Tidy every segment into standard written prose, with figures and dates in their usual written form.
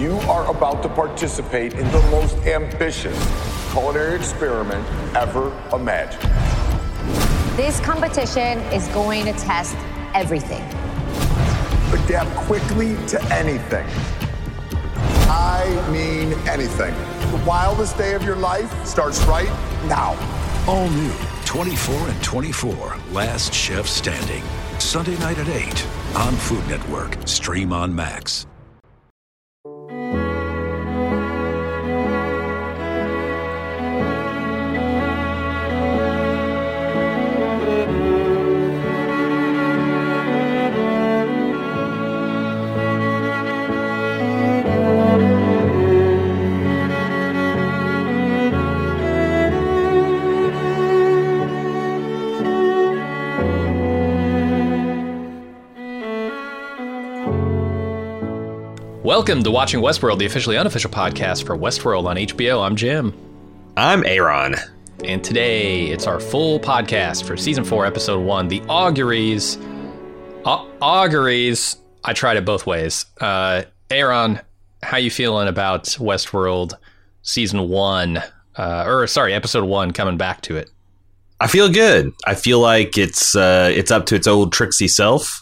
You are about to participate in the most ambitious culinary experiment ever imagined. This competition is going to test everything. Adapt quickly to anything. I mean anything. The wildest day of your life starts right now. All new 24 and 24, Last Chef Standing. Sunday night at 8 on Food Network. Stream on Max. Welcome to Watching Westworld, the officially unofficial podcast for Westworld on HBO. I'm Jim. I'm Aaron. And today, it's our full podcast for Season 4, Episode 1, The Auguries. Auguries. I tried it both ways. Aaron, how you feeling about Westworld Season 1? Episode 1, coming back to it. I feel good. I feel like it's up to its old tricksy self.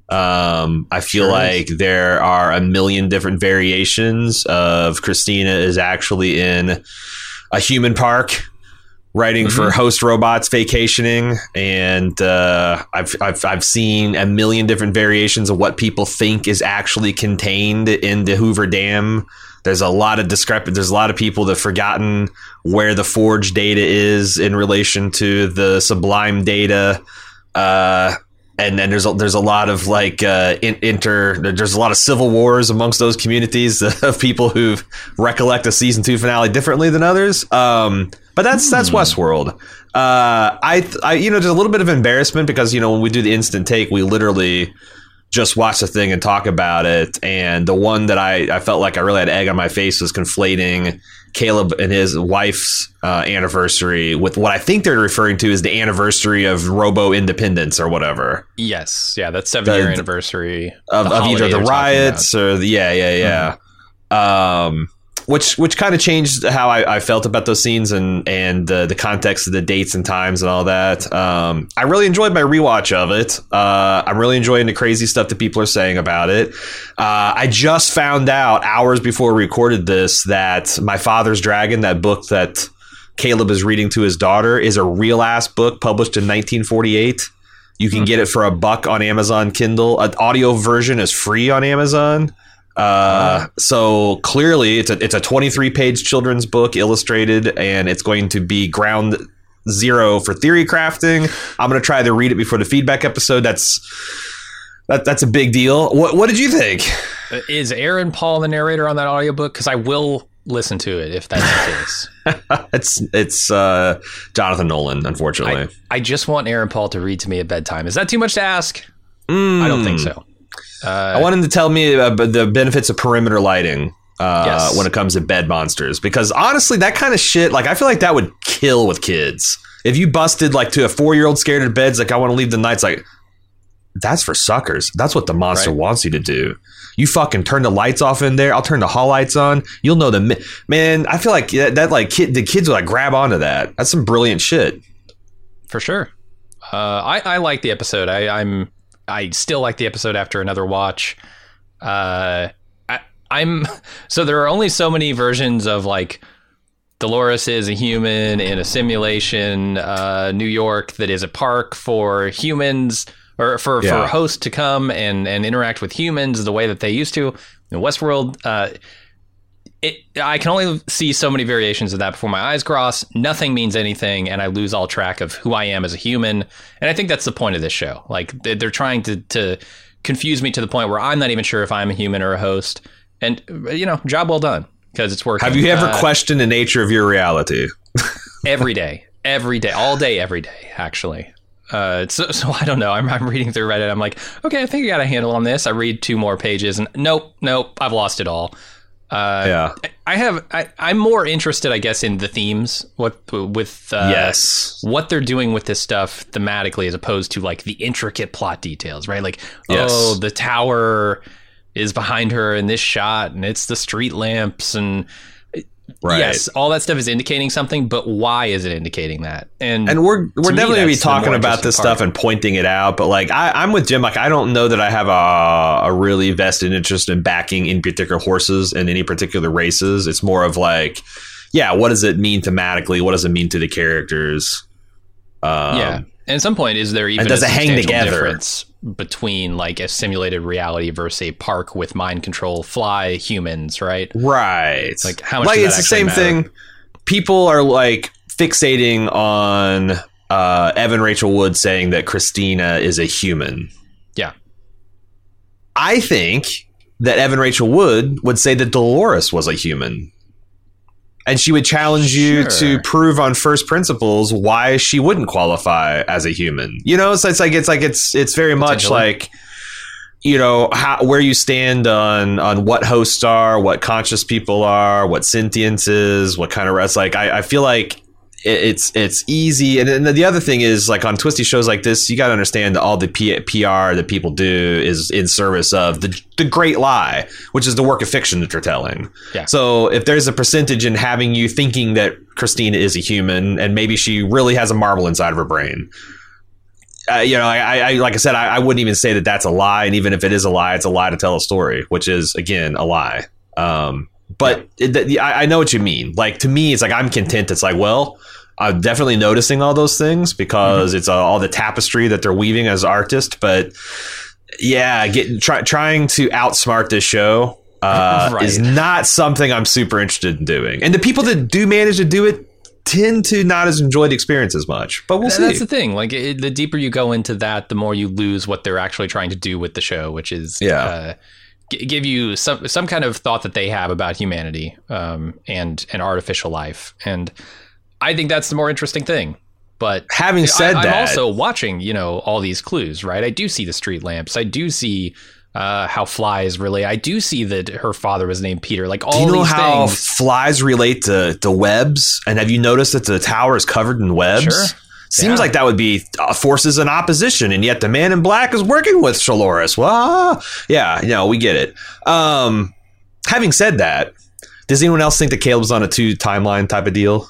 I feel like there are a million different variations of Christina is actually in a human park writing for host robots vacationing, and I've seen a million different variations of what people think is actually contained in the Hoover Dam. There's a lot of There's a lot of people that have forgotten where the forge data is in relation to the Sublime data. And then there's a lot of there's a lot of civil wars amongst those communities of people who recollect a season 2 finale differently than others. But that's Westworld. There's a little bit of embarrassment because, when we do the instant take, we literally just watch the thing and talk about it. And the one that I felt like I really had egg on my face was conflating Caleb and his wife's anniversary with what I think they're referring to as the anniversary of Robo Independence or whatever. Yes. Yeah, that's 7-year anniversary of either the riots or the which kind of changed how I felt about those scenes and the context of the dates and times and all that. I really enjoyed my rewatch of it. I'm really enjoying the crazy stuff that people are saying about it. I just found out hours before we recorded this that My Father's Dragon, that book that Caleb is reading to his daughter, is a real ass book published in 1948. You can get it for $1 on Amazon Kindle. An audio version is free on Amazon. So clearly it's a 23-page children's book, illustrated, and it's going to be ground zero for theory crafting. I'm going to try to read it before the feedback episode. That's a big deal. What did you think? Is Aaron Paul the narrator on that audiobook? Because I will listen to it if that's the case. It's Jonathan Nolan, unfortunately. I just want Aaron Paul to read to me at bedtime. Is that too much to ask? I don't think so. I want him to tell me the benefits of perimeter lighting when it comes to bed monsters, because honestly, that kind of shit, I feel like that would kill with kids. If you busted to a 4-year-old scared of beds, I want to leave the nights, that's for suckers. That's what the monster wants you to do. You fucking turn the lights off in there. I'll turn the hall lights on. You'll know man. I feel like the kids will grab onto that. That's some brilliant shit. For sure. I like the episode. I still like the episode after another watch. So there are only so many versions of Dolores is a human in a simulation, New York that is a park for humans or for hosts to come and interact with humans the way that they used to in Westworld. I can only see so many variations of that before my eyes cross. Nothing means anything, and I lose all track of who I am as a human. And I think that's the point of this show. They're trying to confuse me to the point where I'm not even sure if I'm a human or a host. And, job well done, because it's working. Have you ever questioned the nature of your reality? Every day, all day, every day, actually. So I don't know. I'm reading through Reddit. I'm like, okay, I think I got a handle on this. I read 2 more pages, and nope, I've lost it all. I'm more interested, I guess, in the themes what they're doing with this stuff thematically, as opposed to the intricate plot details, right? The tower is behind her in this shot, and it's the street lamps, and right. Yes, all that stuff is indicating something, but why is it indicating that? And we're definitely going to be that's the talking more about this interesting stuff part. and pointing it out. But like, I'm with Jim. Like, I don't know that I have a really vested interest in backing in particular horses in any particular races. It's more of like, yeah, what does it mean thematically? What does it mean to the characters? Yeah. And at some point, is there even and does a it hang substantial together? difference between like a simulated reality versus a park with mind control fly humans, right? Right. Like, how much like, does that it's the actually same matter? thing. People are like fixating on Evan Rachel Wood saying that Christina is a human. Yeah. I think that Evan Rachel Wood would say that Dolores was a human. And she would challenge you to prove on first principles why she wouldn't qualify as a human. You know, so it's very much like, you know, where you stand on what hosts are, what conscious people are, what sentience is, what kind of rest. Like, I feel like it's easy. And then the other thing is, like, on twisty shows like this, you got to understand that all the PR that people do is in service of the great lie, which is the work of fiction that they're telling. Yeah. So if there's a percentage in having you thinking that Christina is a human and maybe she really has a marble inside of her brain, you know, I like I said, I wouldn't even say that that's a lie. And even if it is a lie, it's a lie to tell a story, which is, again, a lie. But I know what you mean. Like, to me, it's like, I'm content. It's like, well, I'm definitely noticing all those things because it's all the tapestry that they're weaving as artists. But yeah, trying to outsmart this show is not something I'm super interested in doing. And the people that do manage to do it tend to not as enjoy the experience as much. But we'll see. That's the thing. Like, the deeper you go into that, the more you lose what they're actually trying to do with the show, which is give you some kind of thought that they have about humanity and artificial life. And I think that's the more interesting thing. But having said that, I'm also watching, you know, all these clues, right? I do see the street lamps. I do see how flies relate. I do see that her father was named Peter. Like, all these things. Do you know how flies relate to webs? And have you noticed that the tower is covered in webs? Sure. Seems like that would be forces in opposition, and yet the man in black is working with Dolores. Well, yeah, you know, we get it. Having said that, does anyone else think that Caleb's on a 2 timeline type of deal?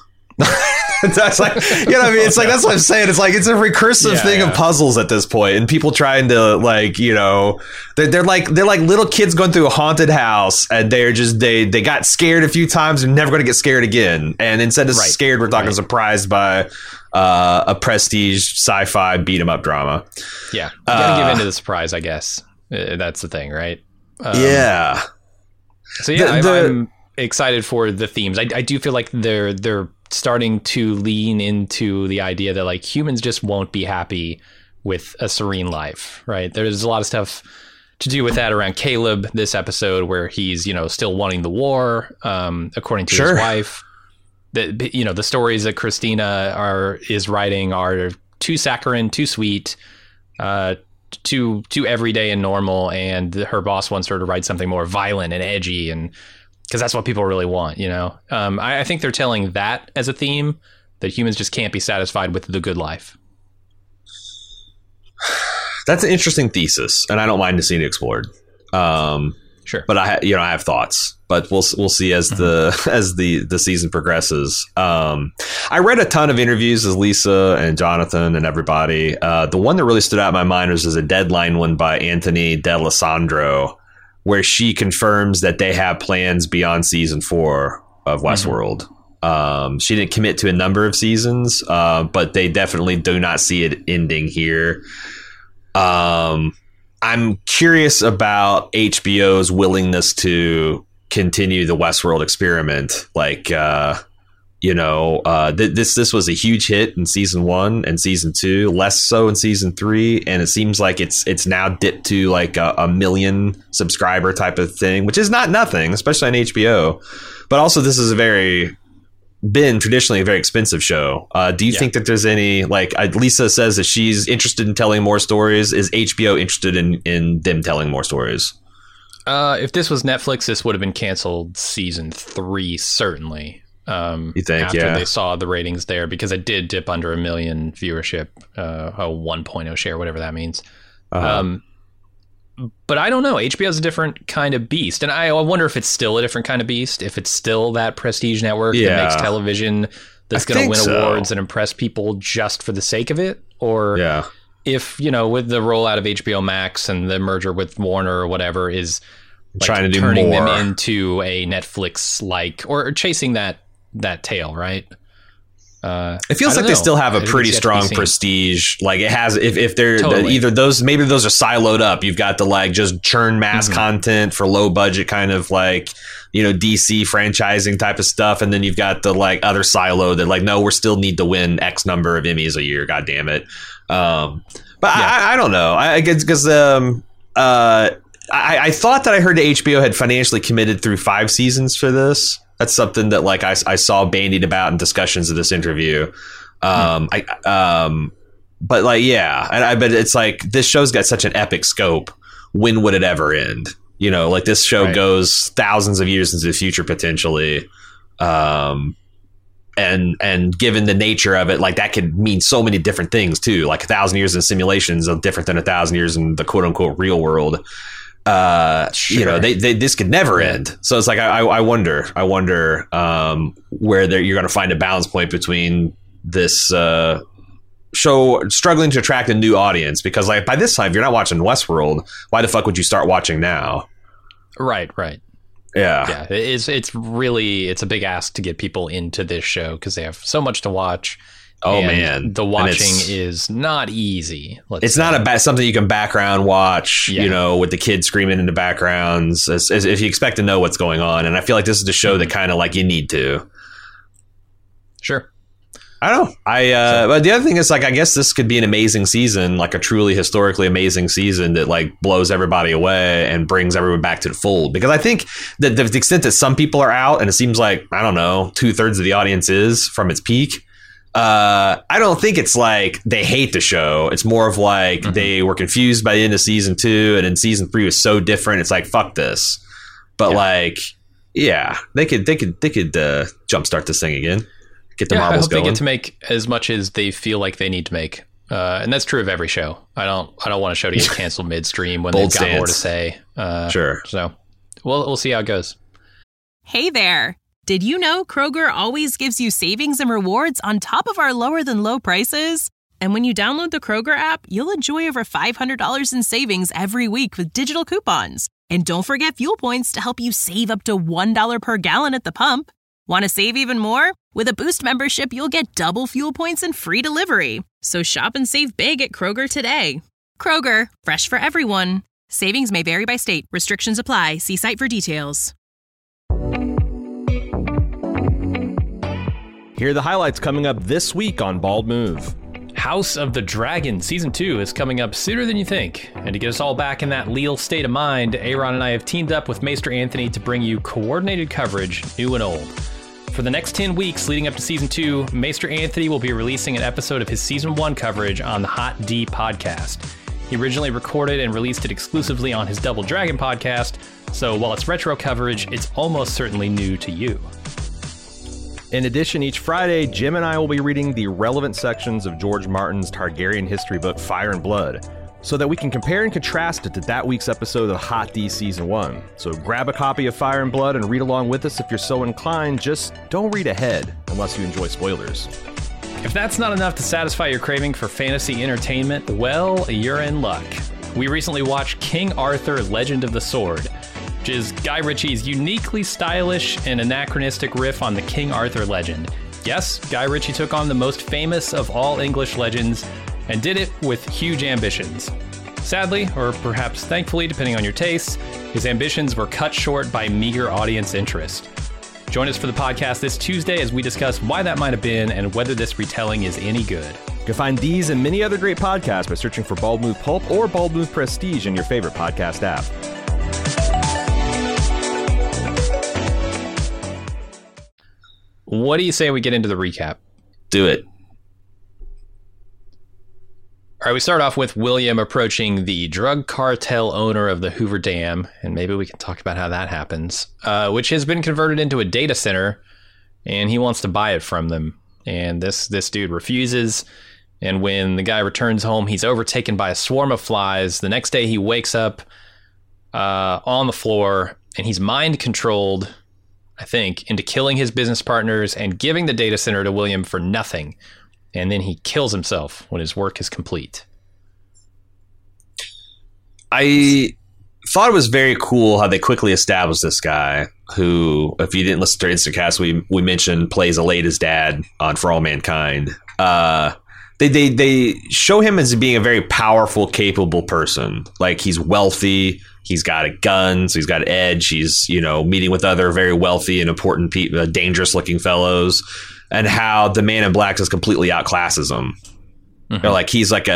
That's like, you know what I mean? It's like, that's what I'm saying. It's like, it's a recursive thing of puzzles at this point, and people trying to, like, you know, they're like little kids going through a haunted house, and they're just, they got scared a few times and never going to get scared again. And instead of scared, we're talking surprised by a prestige sci-fi beat 'em up drama. Yeah, you gotta give into the surprise, I guess. That's the thing, right? Yeah. So yeah, I'm excited for the themes. I do feel like they're starting to lean into the idea that, like, humans just won't be happy with a serene life, right? There's a lot of stuff to do with that around Caleb this episode, where he's, you know, still wanting the war, according to his wife. That, you know, the stories that Christina is writing are too saccharine, too sweet, too everyday and normal, and her boss wants her to write something more violent and edgy, and because that's what people really want, you know. I think they're telling that as a theme, that humans just can't be satisfied with the good life. That's an interesting thesis, and I don't mind to see it explored. Sure, but I have thoughts. But we'll see as the season progresses. I read a ton of interviews with Lisa and Jonathan and everybody. The one that really stood out in my mind was a Deadline one by Anthony D'Alessandro, where she confirms that they have plans beyond season 4 of Westworld. She didn't commit to a number of seasons, but they definitely do not see it ending here. I'm curious about HBO's willingness to continue the Westworld experiment. Like, this was a huge hit in season 1 and season 2, less so in season 3, and it seems like it's now dipped to like a million subscriber type of thing, which is not nothing, especially on HBO. But also, this is been traditionally a very expensive show. Do you think that there's any, like, Lisa says that she's interested in telling more stories? Is HBO interested in them telling more stories? If this was Netflix, this would have been canceled season 3, certainly. You think? After they saw the ratings there, because it did dip under 1 million viewership, a 1.0 share, whatever that means. But I don't know. HBO is a different kind of beast. And I wonder if it's still a different kind of beast, if it's still that prestige network that makes television that's going to win awards and impress people just for the sake of it. Or if, with the rollout of HBO Max and the merger with Warner or whatever is like trying to do turning more. them into a Netflix-like or chasing that tail, right? It feels like they still have a pretty strong prestige. Like it has, if they're either those, maybe those are siloed up. You've got the like just churn mass content for low budget kind of like, DC franchising type of stuff. And then you've got the like other silo that like, no, we still need to win X number of Emmys a year. God damn it. But I don't know. I guess because I thought that I heard that HBO had financially committed through 5 seasons for this. That's something that like I saw bandied about in discussions of this interview. But like, I bet it's like this show's got such an epic scope. When would it ever end? Like this show goes thousands of years into the future potentially. And given the nature of it, like that could mean so many different things too. Like 1,000 years in simulations are different than 1,000 years in the quote unquote real world. This could never end. So it's like I wonder where you're going to find a balance point between this show struggling to attract a new audience, because like by this time if you're not watching Westworld, why the fuck would you start watching now? Right. Yeah. It's a big ask to get people into this show because they have so much to watch. Oh man, the watching is not easy. It's not something you can background watch, with the kids screaming in the backgrounds, as if you expect to know what's going on. And I feel like this is the show that kind of like you need to. Sure. I don't know. But the other thing is like, I guess this could be an amazing season, like a truly historically amazing season that like blows everybody away and brings everyone back to the fold. Because I think that the extent that some people are out, and it seems like, I don't know, 2/3 of the audience is from its peak. I don't think it's like they hate the show. It's more of like they were confused by the end of season 2, and then season 3 was so different. It's like, fuck this. But they could jumpstart this thing again. Get the marbles going. They get to make as much as they feel like they need to make, and that's true of every show. I don't want a show to get canceled midstream when they've got more to say. Sure. So, we'll see how it goes. Hey there. Did you know Kroger always gives you savings and rewards on top of our lower than low prices? And when you download the Kroger app, you'll enjoy over $500 in savings every week with digital coupons. And don't forget fuel points to help you save up to $1 per gallon at the pump. Want to save even more? With a Boost membership, you'll get double fuel points and free delivery. So shop and save big at Kroger today. Kroger, fresh for everyone. Savings may vary by state. Restrictions apply. See site for details. Here are the highlights coming up this week on Bald Move. House of the Dragon Season 2 is coming up sooner than you think. And to get us all back in that leal state of mind, Aaron and I have teamed up with Maester Anthony to bring you coordinated coverage, new and old. For the next 10 weeks leading up to Season 2, Maester Anthony will be releasing an episode of his Season 1 coverage on the Hot D podcast. He originally recorded and released it exclusively on his Double Dragon podcast, so while it's retro coverage, it's almost certainly new to you. In addition, each Friday, Jim and I will be reading the relevant sections of George Martin's Targaryen history book, Fire and Blood, so that we can compare and contrast it to that week's episode of Hot D Season 1. So grab a copy of Fire and Blood and read along with us if you're so inclined. Just don't read ahead unless you enjoy spoilers. If that's not enough to satisfy your craving for fantasy entertainment, well, you're in luck. We recently watched King Arthur, Legend of the Sword, which is Guy Ritchie's uniquely stylish and anachronistic riff on the King Arthur legend. Yes, Guy Ritchie took on the most famous of all English legends and did it with huge ambitions. Sadly, or perhaps thankfully, depending on your tastes, his ambitions were cut short by meager audience interest. Join us for the podcast this Tuesday as we discuss why that might have been and whether this retelling is any good. You can find these and many other great podcasts by searching for Bald Move Pulp or Bald Move Prestige in your favorite podcast app. What do you say we get into the recap? Do it. All right, we start off with William approaching the drug cartel owner of the Hoover Dam, and maybe we can talk about how that happens, which has been converted into a data center, and he wants to buy it from them. And this dude refuses, and when the guy returns home, he's overtaken by a swarm of flies. The next day he wakes up on the floor, and he's mind controlled, I think, into killing his business partners and giving the data center to William for nothing. And then he kills himself when his work is complete. I thought it was very cool how they quickly established this guy who, if you didn't listen to our Instacast, we mentioned plays Aleda's dad on For All Mankind. They show him as being a very powerful, capable person. Like, he's wealthy, he's got a gun, so he's got edge. He's, meeting with other very wealthy and important people, dangerous looking fellows, and how the Man in Black just completely outclasses him. Mm-hmm. Like, he's like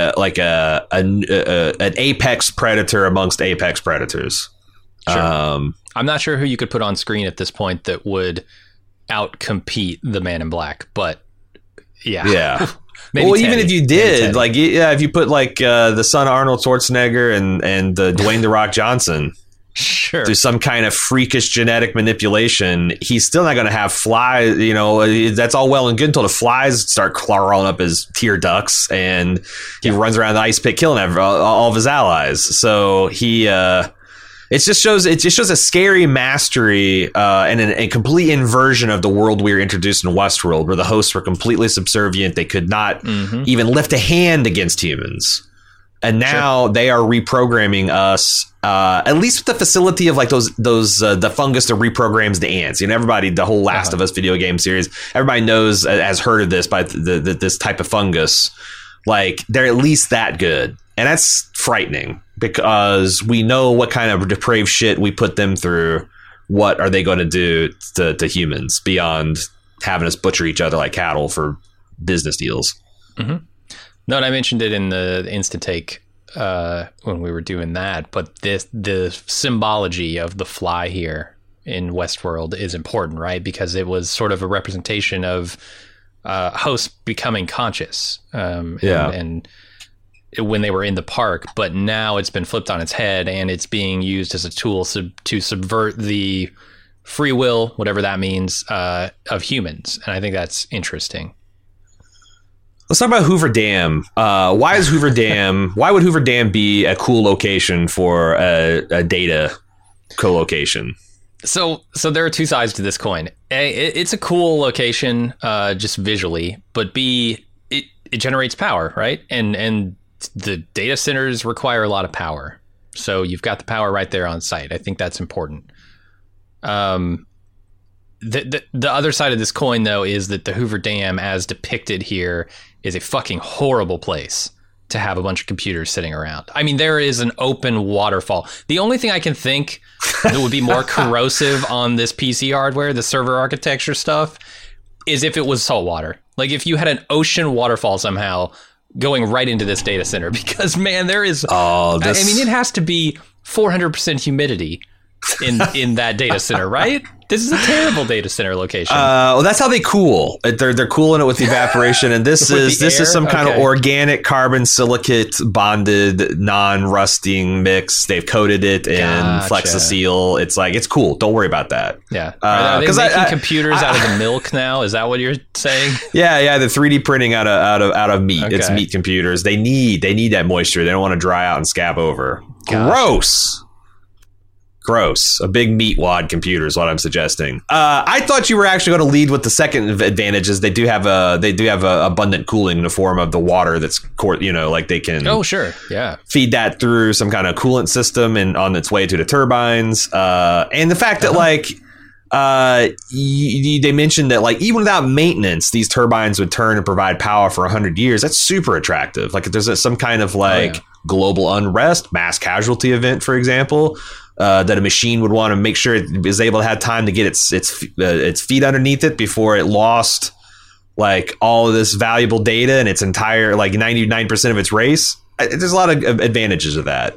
an apex predator amongst apex predators. Sure. I'm not sure who you could put on screen at this point that would outcompete the Man in Black, but yeah. Maybe well, even if you did, if you put the son of Arnold Schwarzenegger and Dwayne The Rock Johnson, sure, through some kind of freakish genetic manipulation, he's still not going to have flies. That's all well and good until the flies start crawling up his tear ducts, and he runs around the ice pit killing all of his allies. So he. It just shows a scary mastery and a complete inversion of the world we were introduced in Westworld, where the hosts were completely subservient. They could not even lift a hand against humans. And now they are reprogramming us, at least with the facility of the fungus that reprograms the ants. Everybody, the whole Last of Us video game series, everybody knows, has heard of this by this type of fungus. Like, they're at least that good. And that's frightening, because we know what kind of depraved shit we put them through. What are they going to do to humans beyond having us butcher each other like cattle for business deals? Mm-hmm. No, and I mentioned it in the Instant Take when we were doing that, but the symbology of the fly here in Westworld is important, right? Because it was sort of a representation of hosts becoming conscious. And when they were in the park, but now it's been flipped on its head and it's being used as a tool to subvert the free will, whatever that means, of humans. And I think that's interesting. Let's talk about Hoover Dam. Why would Hoover Dam be a cool location for a data co-location? So there are two sides to this coin. A, it's a cool location, just visually, but B, it generates power, right? And the data centers require a lot of power. So you've got the power right there on site. I think that's important. The other side of this coin, though, is that the Hoover Dam, as depicted here, is a fucking horrible place to have a bunch of computers sitting around. I mean, there is an open waterfall. The only thing I can think that would be more corrosive on this PC hardware, the server architecture stuff, is if it was saltwater. Like, if you had an ocean waterfall somehow going right into this data center, because, man, there is... I mean, it has to be 400% humidity in that data center, right? This is a terrible data center location. Well, that's how they cool. They're cooling it with evaporation, and this is some kind of organic carbon silicate bonded non-rusting mix. They've coated it in Flexaseal. It's cool. Don't worry about that. Yeah. Are they making computers out of the milk now? Is that what you're saying? Yeah. The 3D printing out of meat. Okay. It's meat computers. They need that moisture. They don't want to dry out and scab over. Gosh. Gross. A big meat wad computer is what I'm suggesting. I thought you were actually going to lead with the second advantage is they do have abundant cooling in the form of the water that's they can. Oh, sure. Yeah. Feed that through some kind of coolant system and on its way to the turbines. And the fact that they mentioned that even without maintenance, these turbines would turn and provide power for 100 years. That's super attractive. Like, if there's some kind of global unrest, mass casualty event, for example, that a machine would want to make sure it is able to have time to get its feet underneath it before it lost all of this valuable data and its entire 99% of its race. There's a lot of advantages of that.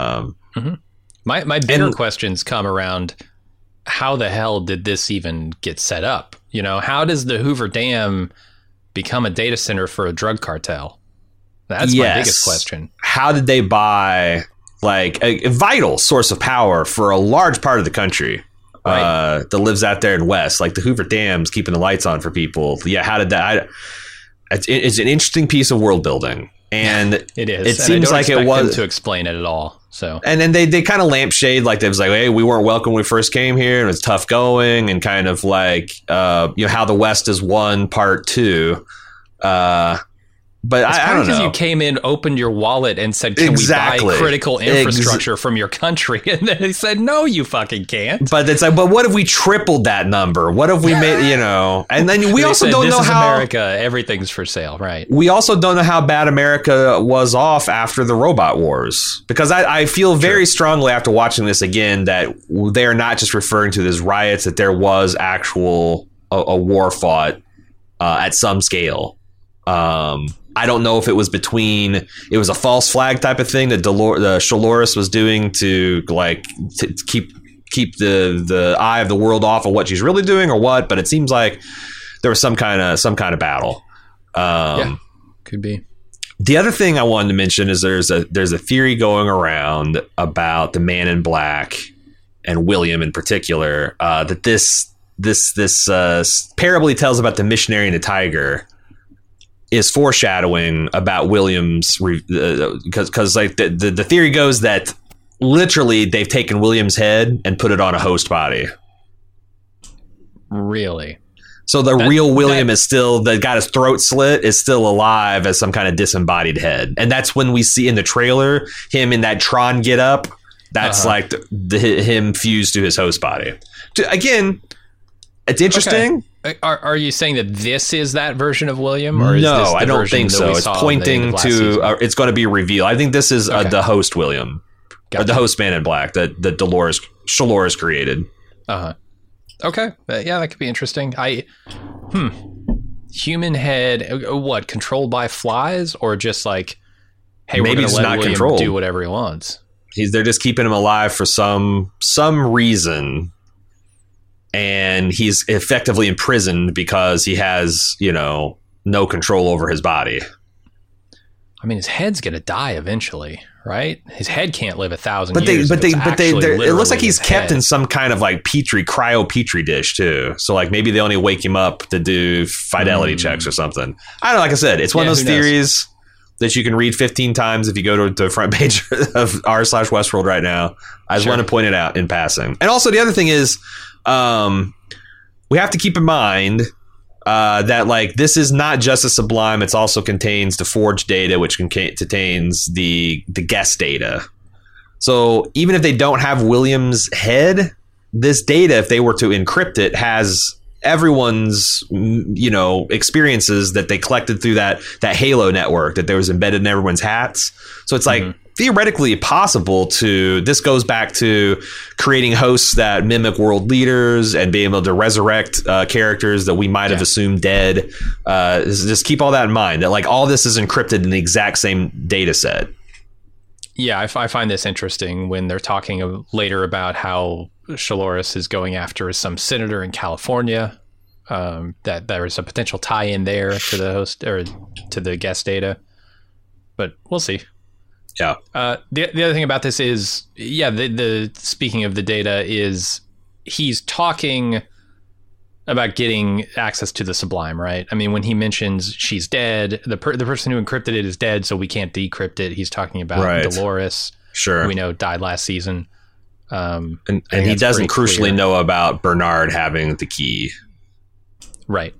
My bigger questions come around: how the hell did this even get set up? How does the Hoover Dam become a data center for a drug cartel? That's my biggest question. How did they buy a vital source of power for a large part of the country that lives out there in West? The Hoover Dam's keeping the lights on for people. Yeah, how did that? It's an interesting piece of world building. And it is. It seems like it was them to explain it at all. So, and then they kind of lampshade like it was like, hey, we weren't welcome when we first came here, and it was tough going, and kind of like how the West is won part 2. But I don't know. Because you came in, opened your wallet, and said, "Can we buy critical infrastructure from your country?" And then they said, "No, you fucking can't." But it's like, but what if we tripled that number? What if we made, And then we also don't know how America, everything's for sale, right? We also don't know how bad America was off after the robot wars, because I feel very strongly after watching this again that they are not just referring to this riots, that there was a war fought at some scale. I don't know if it was it was a false flag type of thing that Shalores was doing to keep the eye of the world off of what she's really doing or what, but it seems like there was some kind of battle. Could be. The other thing I wanted to mention is there's a theory going around about the Man in Black and William in particular, that this parable he tells about the missionary and the tiger is foreshadowing about William's, because like the theory goes that literally they've taken William's head and put it on a host body. Really? So the real William is still, that got his throat slit, is still alive as some kind of disembodied head. And that's when we see in the trailer him in that Tron get up. That's like him fused to his host body. Again, it's interesting. Okay. Are you saying that this is that version of William? Or is no, this the I don't think so. It's pointing to it's going to be revealed. I think this is the host William, or the host Man in Black that Shalores created. Okay, yeah, that could be interesting. Human head, what, controlled by flies, or just like, hey, maybe we're going to let William controlled. do whatever he wants. They're just keeping him alive for some reason. And he's effectively imprisoned because he has, no control over his body. I mean, his head's going to die eventually, right? His head can't live 1,000 years. It looks like he's kept in some kind of like cryo petri dish too. So like maybe they only wake him up to do fidelity checks or something. I don't know. Like I said, it's one of those theories that you can read 15 times if you go to the front page of r/Westworld right now. I just want to point it out in passing. And also the other thing is, we have to keep in mind that like this is not just a Sublime; it also contains the forged data, which contains the guest data. So even if they don't have William's head, this data, if they were to encrypt it, has everyone's experiences that they collected through that Halo network that there was embedded in everyone's hats. So it's like theoretically possible this goes back to creating hosts that mimic world leaders and being able to resurrect characters that we might have assumed dead. Just keep all that in mind, that like all this is encrypted in the exact same data set. Yeah, I find this interesting when they're talking later about how Shalores is going after some senator in California, that there is a potential tie-in there to the host or to the guest data, but we'll see. Yeah. The other thing about this is, the speaking of the data, is he's talking about getting access to the Sublime, right? I mean, when he mentions she's dead, the person who encrypted it is dead, so we can't decrypt it. He's talking about Dolores, who we know died last season. And he doesn't crucially know about Bernard having the key. Right.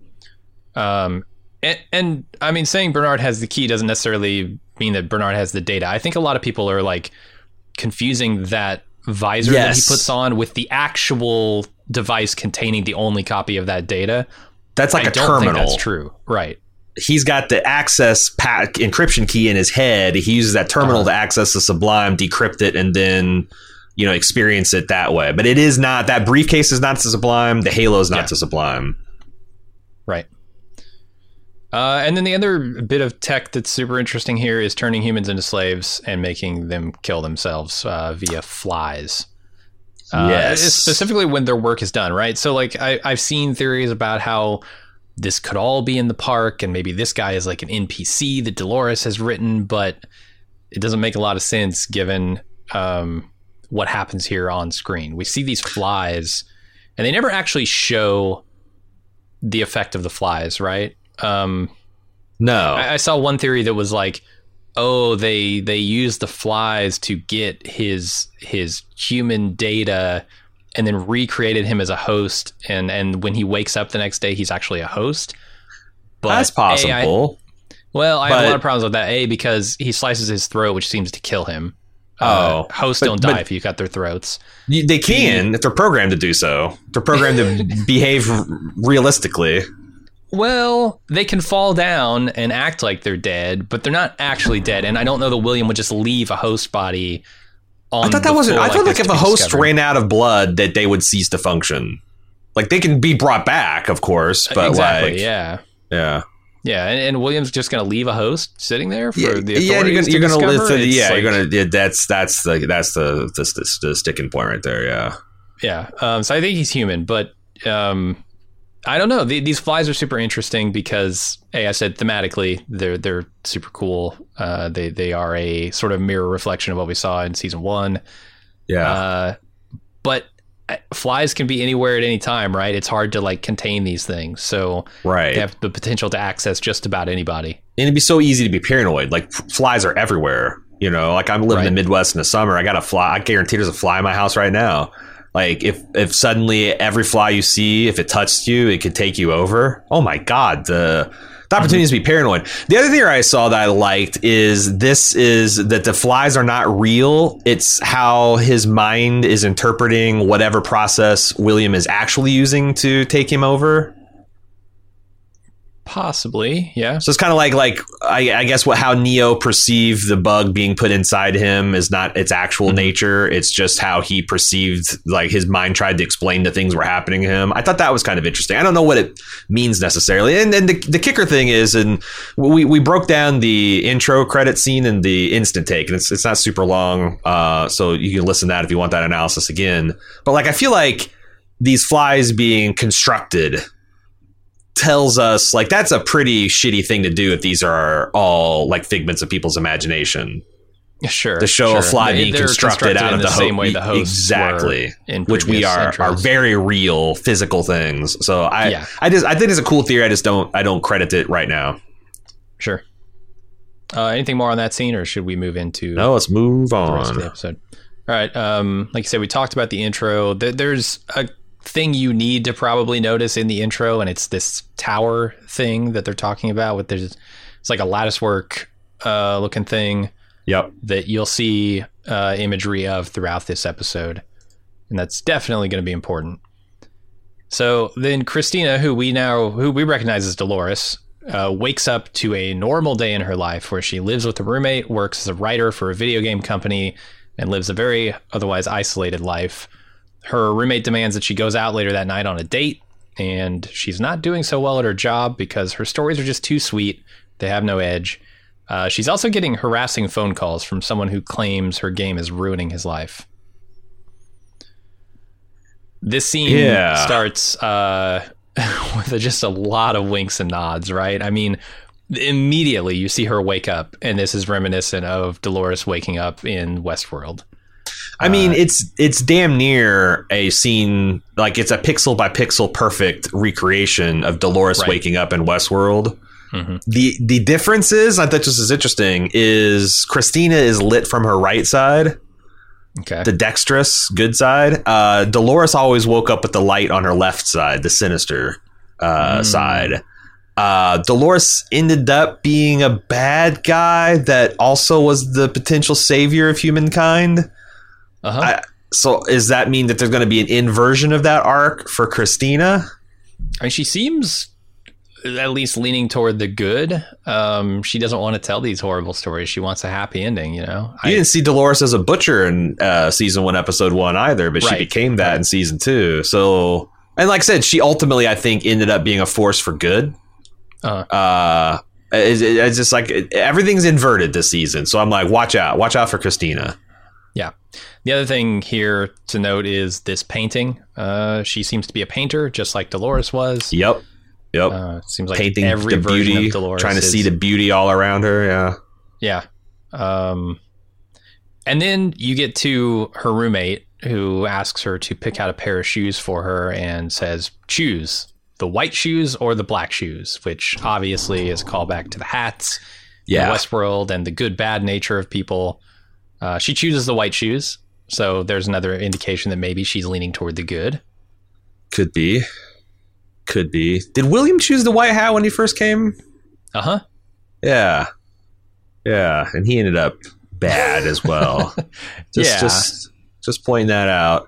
And I mean, saying Bernard has the key doesn't necessarily mean that Bernard has the data. I think a lot of people are like confusing that visor that he puts on with the actual device containing the only copy of that data. That's like a terminal. Think that's true. Right. He's got the access encryption key in his head. He uses that terminal to access the Sublime, decrypt it, and then, experience it that way. But it is not, that briefcase is not the Sublime. The Halo is not the Sublime. Right. And then the other bit of tech that's super interesting here is turning humans into slaves and making them kill themselves via flies. Specifically when their work is done, right? So like I've seen theories about how this could all be in the park, and maybe this guy is like an NPC that Dolores has written, but it doesn't make a lot of sense given what happens here on screen. We see these flies, and they never actually show the effect of the flies, right? No. I saw one theory that was like, oh, they used the flies to get his human data and then recreated him as a host. And when he wakes up the next day, he's actually a host. But that's possible. I have a lot of problems with that. Because he slices his throat, which seems to kill him. Hosts don't die if you cut their throats. They can if they're programmed to do so. They're programmed to behave realistically. Well, they can fall down and act like they're dead, but they're not actually dead. And I don't know that William would just leave a host body on. I thought that wasn't. I thought like if a host ran out of blood, that they would cease to function. Like they can be brought back, of course, but exactly, yeah. And William's just going to leave a host sitting there for the authorities you're going to live to you're going to that's the sticking point right there. Yeah. So I think he's human, but I don't know. These flies are super interesting because, I said thematically they're super cool. They are a sort of mirror reflection of what we saw in season 1. Yeah. But flies can be anywhere at any time, right? It's hard to like contain these things. So they have the potential to access just about anybody. And it'd be so easy to be paranoid. Like flies are everywhere. You know, like I'm living in the Midwest in the summer. I got a fly. I guarantee there's a fly in my house right now. Like if suddenly every fly you see, if it touched you, it could take you over. Oh my God. The opportunity to be paranoid. The other theory I saw that I liked is that the flies are not real. It's how his mind is interpreting whatever process William is actually using to take him over. Possibly, yeah. So it's kind of like I guess how Neo perceived the bug being put inside him is not its actual nature. It's just how he perceived, like his mind tried to explain the things were happening to him. I thought that was kind of interesting. I don't know what it means necessarily. And then the kicker thing is, and we broke down the intro credit scene and the instant take, and it's not super long, so you can listen to that if you want that analysis again. But like I feel like these flies being constructed tells us like that's a pretty shitty thing to do if these are all like figments of people's imagination. Sure. To show a fly being constructed out of the same way the hosts exactly, in which we are very real physical things. So I think it's a cool theory. I don't credit it right now. Sure. Anything more on that scene, or should we move into? No, let's move on. The rest of the episode. All right. Like you said, we talked about the intro. There's a thing you need to probably notice in the intro, and it's this tower thing that they're talking about. It's like a latticework looking thing. Yep. That you'll see imagery of throughout this episode, and that's definitely going to be important. So then Christina, who we recognize as Dolores, wakes up to a normal day in her life where she lives with a roommate, works as a writer for a video game company, and lives a very otherwise isolated life. Her roommate demands that she goes out later that night on a date, and she's not doing so well at her job because her stories are just too sweet. They have no edge. She's also getting harassing phone calls from someone who claims her game is ruining his life. This scene starts with just a lot of winks and nods, right? I mean, immediately you see her wake up, and this is reminiscent of Dolores waking up in Westworld. I mean, it's damn near a scene, like it's a pixel by pixel perfect recreation of Dolores waking up in Westworld. Mm-hmm. The difference is, I thought this is interesting, is Christina is lit from her right side. Okay. The dexterous, good side. Dolores always woke up with the light on her left side, the sinister side. Dolores ended up being a bad guy that also was the potential savior of humankind. Uh-huh. So does that mean that there's going to be an inversion of that arc for Christina? I mean, she seems at least leaning toward the good. She doesn't want to tell these horrible stories. She wants a happy ending, you know? You didn't see Dolores as a butcher in season 1, episode 1 either, but she became that in season 2. So, and like I said, she ultimately, I think, ended up being a force for good. It's just like everything's inverted this season. So I'm like, watch out for Christina. Yeah. The other thing here to note is this painting. She seems to be a painter, just like Dolores was. Yep. Seems like painting every the version beauty, of Dolores trying to see the beauty all around her. Yeah. And then you get to her roommate, who asks her to pick out a pair of shoes for her and says, choose. the white shoes or the black shoes, which obviously is a callback to the hats in Westworld and the good bad nature of people. She chooses the white shoes, so there's another indication that maybe she's leaning toward the good. Could be. Did William choose the white hat when he first came? Yeah, and he ended up bad as well. Just pointing that out.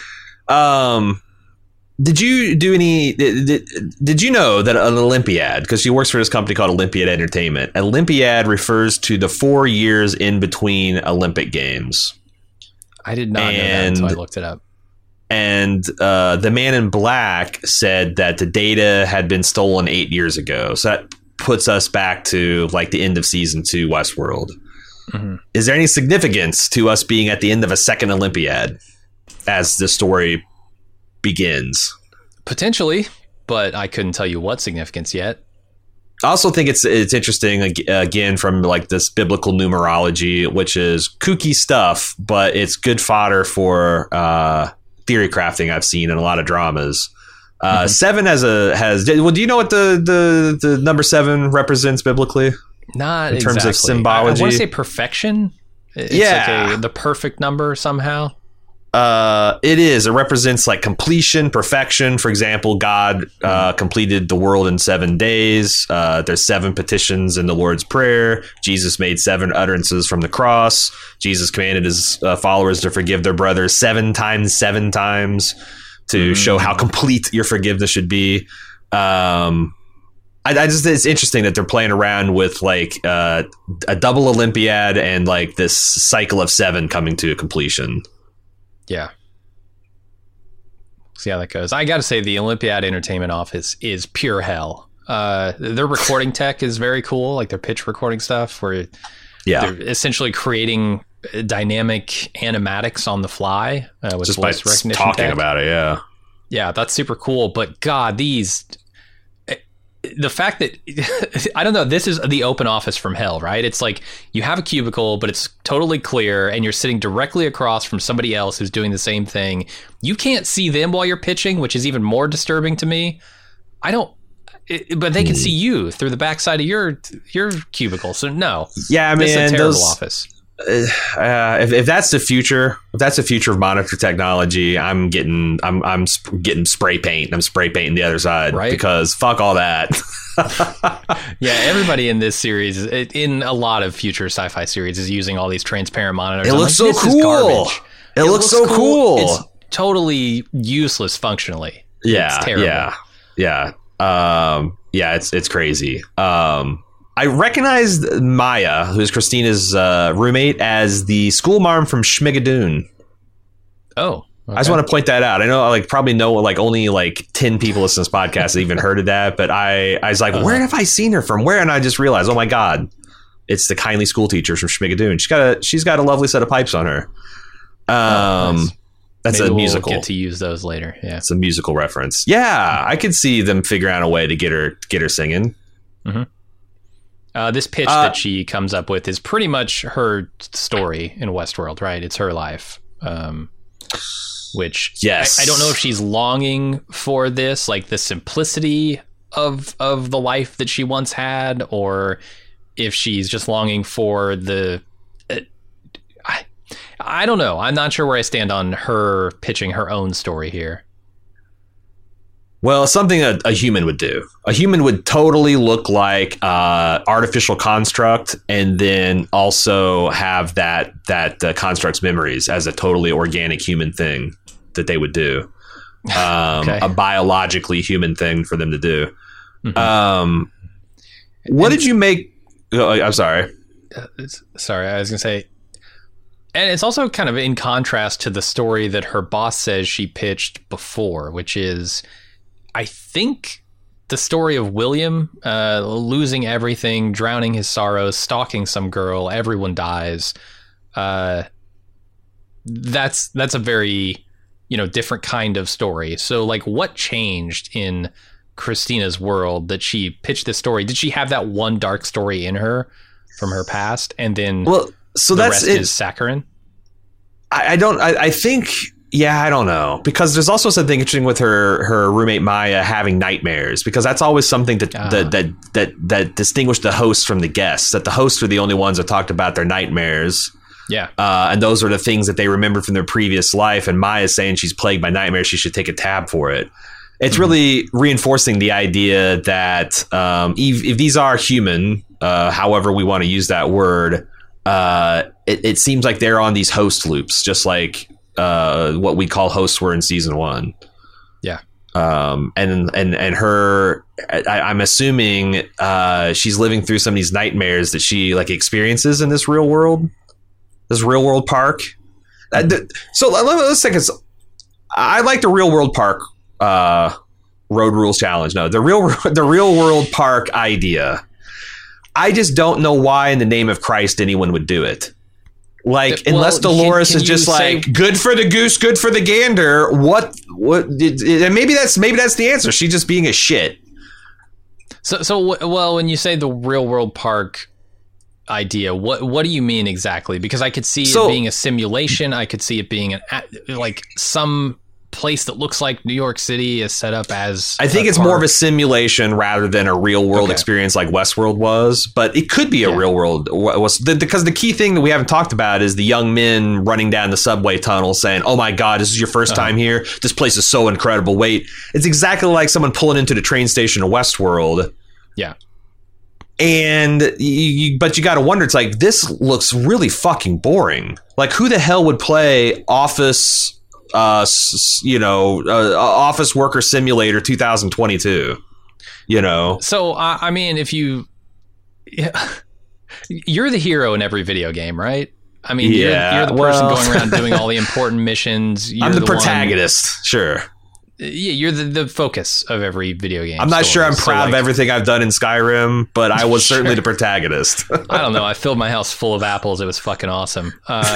Did you do any? Did you know that an Olympiad, because she works for this company called Olympiad Entertainment, Olympiad refers to the 4 years in between Olympic Games? I did not know that until I looked it up. And the Man in Black said that the data had been stolen 8 years ago. So that puts us back to like the end of season 2 Westworld. Mm-hmm. Is there any significance to us being at the end of a second Olympiad as the story begins? Potentially, but I couldn't tell you what significance yet. I also think it's interesting, again, from like this biblical numerology, which is kooky stuff, but it's good fodder for theory crafting I've seen in a lot of dramas. 7 has well, do you know what the number 7 represents biblically? Not in terms exactly. of symbology. I want to say perfection. It's like the perfect number somehow. It is. It represents like completion, perfection. For example, God completed the world in 7 days. There's 7 petitions in the Lord's Prayer. Jesus made 7 utterances from the cross. Jesus commanded his followers to forgive their brothers 7 times, 7 times to show how complete your forgiveness should be. I just, it's interesting that they're playing around with like a double Olympiad and like this cycle of 7 coming to completion. Yeah. See how that goes. I got to say, the Olympiad Entertainment office is pure hell. Their recording tech is very cool, like their pitch recording stuff, where they're essentially creating dynamic animatics on the fly with just voice by recognition talking tech. about it. Yeah, that's super cool. But God, the fact that I don't know, this is the open office from hell, right? It's like you have a cubicle, but it's totally clear, and you're sitting directly across from somebody else who's doing the same thing. You can't see them while you're pitching, which is even more disturbing to me. But they can see you through the backside of your cubicle. So no, man, this is a terrible office. If that's the future, of monitor technology, I'm getting spray paint. I'm spray painting the other side, right? Because fuck all that. Yeah, everybody in this series, in a lot of future sci-fi series, is using all these transparent monitors. It looks so cool. It looks so cool. It's totally useless functionally. Yeah, it's terrible. Yeah. It's crazy. I recognized Maya, who's Christina's roommate, as the school marm from Schmigadoon. Oh, okay. I just want to point that out. I know, only 10 people listen to this podcast have even heard of that, but I was like, where have I seen her from? Where? And I just realized, oh my God, it's the kindly school teachers from Schmigadoon. She's got a lovely set of pipes on her. Nice. That's Maybe a musical. We'll get to use those later. Yeah, it's a musical reference. Yeah, I could see them figure out a way to get her singing. Mm-hmm. This pitch that she comes up with is pretty much her story in Westworld, right? It's her life. Which I don't know if she's longing for this, like the simplicity of the life that she once had, or if she's just longing for the. I don't know. I'm not sure where I stand on her pitching her own story here. Well, something a human would do. A human would totally look like artificial construct, and then also have that construct's memories as a totally organic human thing that they would do. A biologically human thing for them to do. Mm-hmm. What did you make? I'm sorry. Sorry, I was going to say. And it's also kind of in contrast to the story that her boss says she pitched before, which is, I think, the story of William losing everything, drowning his sorrows, stalking some girl, everyone dies. That's a very, different kind of story. So, like, what changed in Christina's world that she pitched this story? Did she have that one dark story in her from her past, and then rest is saccharine? I think Yeah, I don't know, because there's also something interesting with her roommate Maya having nightmares, because that's always something that distinguished the hosts from the guests. That the hosts are the only ones that talked about their nightmares. Yeah, and those are the things that they remembered from their previous life. And Maya's saying she's plagued by nightmares. She should take a tab for it. It's really reinforcing the idea that if these are human, however we want to use that word, it seems like they're on these host loops, just like what we call hosts were in season 1. Yeah. And her, I'm assuming she's living through some of these nightmares that she like experiences in this real world park. So let's take this. I like the real world park road rules challenge. No, the real world park idea. I just don't know why in the name of Christ anyone would do it. Like, unless Dolores is just like, good for the goose, good for the gander. What? And maybe that's the answer. She's just being a shit. So when you say the real world park idea, what do you mean exactly? Because I could see it being a simulation. I could see it being like some place that looks like New York City is set up as. I think it's more of a simulation rather than a real world experience like Westworld was, but it could be a real world. Because the key thing that we haven't talked about is the young men running down the subway tunnel saying, "Oh my God, this is your first time here. This place is so incredible." Wait, it's exactly like someone pulling into the train station in Westworld. Yeah. And but you got to wonder, it's like, this looks really fucking boring. Like, who the hell would play Office Office Worker Simulator 2022, So I mean, if you're the hero in every video game, right? I mean, you're the person going around doing all the important missions. I'm the protagonist. Sure. Yeah, you're the focus of every video game. I'm not sure I'm proud of everything I've done in Skyrim, but I was certainly the protagonist. I don't know. I filled my house full of apples. It was fucking awesome.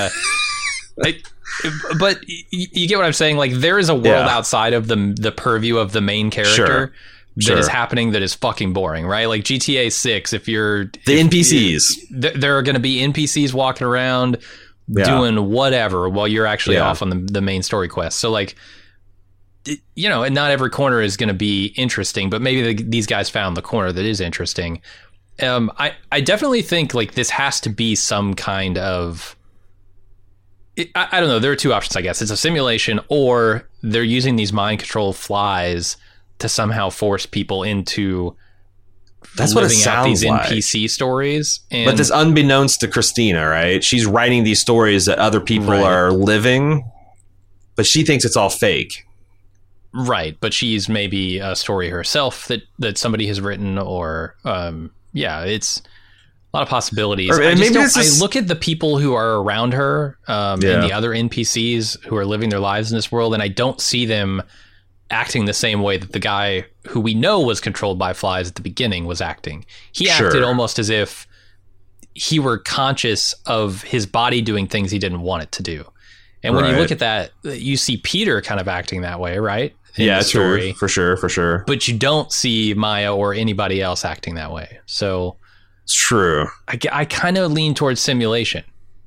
But you get what I'm saying? Like, there is a world outside of the purview of the main character that is happening that is fucking boring, right? Like GTA 6, NPCs. There are going to be NPCs walking around doing whatever while you're actually off on the main story quest. So, like, and not every corner is going to be interesting, but maybe these guys found the corner that is interesting. I definitely think, like, this has to be some kind of... I don't know. There are two options, I guess. It's a simulation, or they're using these mind control flies to somehow force people into living out these NPC stories. But this unbeknownst to Christina, right? She's writing these stories that other people are living, but she thinks it's all fake. Right, but she's maybe a story herself that somebody has written, or it's a lot of possibilities. I look at the people who are around her and the other NPCs who are living their lives in this world, and I don't see them acting the same way that the guy who we know was controlled by flies at the beginning was acting. He acted almost as if he were conscious of his body doing things he didn't want it to do. And when you look at that, you see Peter kind of acting that way, right? True. For sure. But you don't see Maya or anybody else acting that way. So it's true. I kind of lean towards simulation.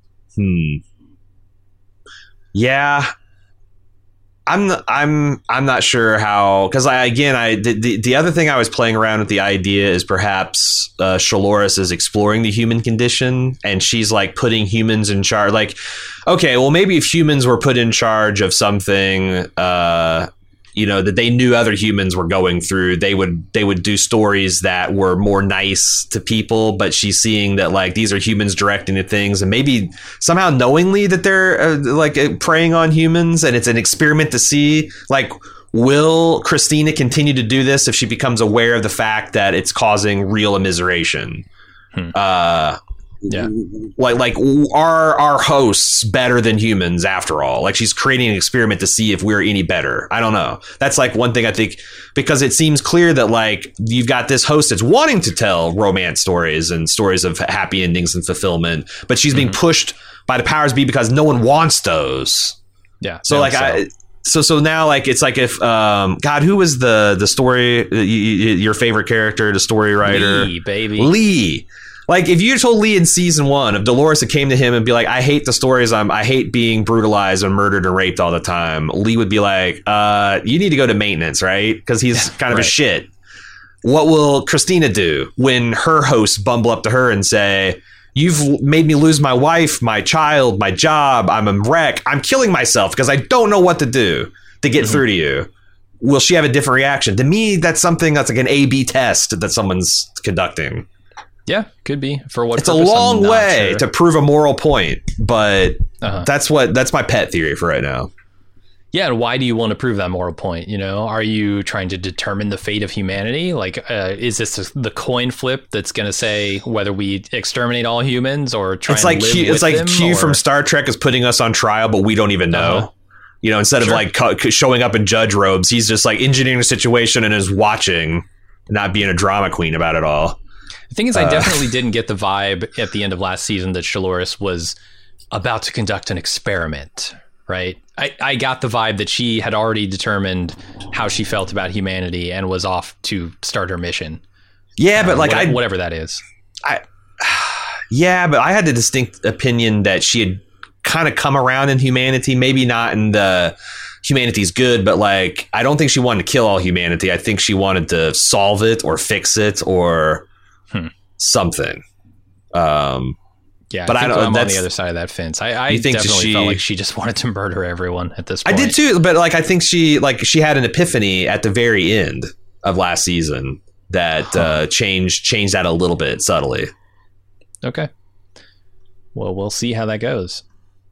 Yeah. I'm not sure how, because the other thing I was playing around with the idea is perhaps Shalores is exploring the human condition, and she's like putting humans in charge. Like, okay, well, maybe if humans were put in charge of something, that they knew other humans were going through, they would do stories that were more nice to people. But she's seeing that, like, these are humans directing the things, and maybe somehow knowingly that they're preying on humans, and it's an experiment to see, like, will Christina continue to do this if she becomes aware of the fact that it's causing real immiseration? Like are our hosts better than humans after all? Like, she's creating an experiment to see if we're any better. I don't know. That's like one thing I think, because it seems clear that, like, you've got this host that's wanting to tell romance stories and stories of happy endings and fulfillment, but she's being pushed by the powers be because no one wants those. Yeah. So like So now, like, it's like if God, who was the story, your favorite character, the story writer? Lee, baby. Lee. Like, if you told Lee in season 1, if Dolores had came to him and be like, I hate the stories, I hate being brutalized and murdered and raped all the time, Lee would be like, you need to go to maintenance, right? Because he's kind of a shit. What will Christina do when her hosts bumble up to her and say, you've made me lose my wife, my child, my job, I'm a wreck, I'm killing myself because I don't know what to do to get through to you? Will she have a different reaction? To me, that's something that's like an A/B test that someone's conducting. Yeah, could be. For what it's purpose, a long way to prove a moral point, but that's my pet theory for right now. Yeah, and why do you want to prove that moral point? You know, are you trying to determine the fate of humanity? Like, is this the coin flip that's going to say whether we exterminate all humans or try and live with them? It's like Q from Star Trek is putting us on trial, but we don't even know. You know, instead of like showing up in judge robes, he's just like engineering a situation and is watching, not being a drama queen about it all. The thing is, I definitely didn't get the vibe at the end of last season that Dolores was about to conduct an experiment, right? I got the vibe that she had already determined how she felt about humanity and was off to start her mission. Yeah, but like whatever that is. Yeah, but I had the distinct opinion that she had kind of come around in humanity, maybe not in the humanity's good, but like I don't think she wanted to kill all humanity. I think she wanted to solve it or fix it or something. Yeah, but I don't. I'm on the other side of that fence. I definitely felt like she just wanted to murder everyone at this point. I did too, but like I think she had an epiphany at the very end of last season that changed that a little bit subtly. Okay. Well, we'll see how that goes.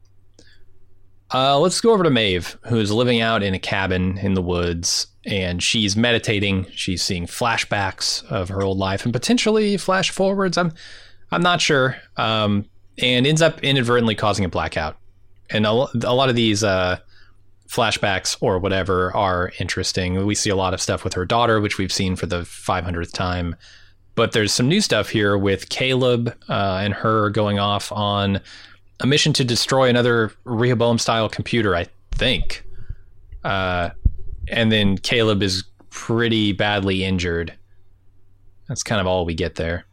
Let's go over to Maeve, who's living out in a cabin in the woods, and she's meditating. She's seeing flashbacks of her old life and potentially flash forwards. I'm not sure. And ends up inadvertently causing a blackout. And a lot of these flashbacks or whatever are interesting. We see a lot of stuff with her daughter, which we've seen for the 500th time. But there's some new stuff here with Caleb and her going off on a mission to destroy another Rehoboam-style computer, I think. And then Caleb is pretty badly injured. That's kind of all we get there.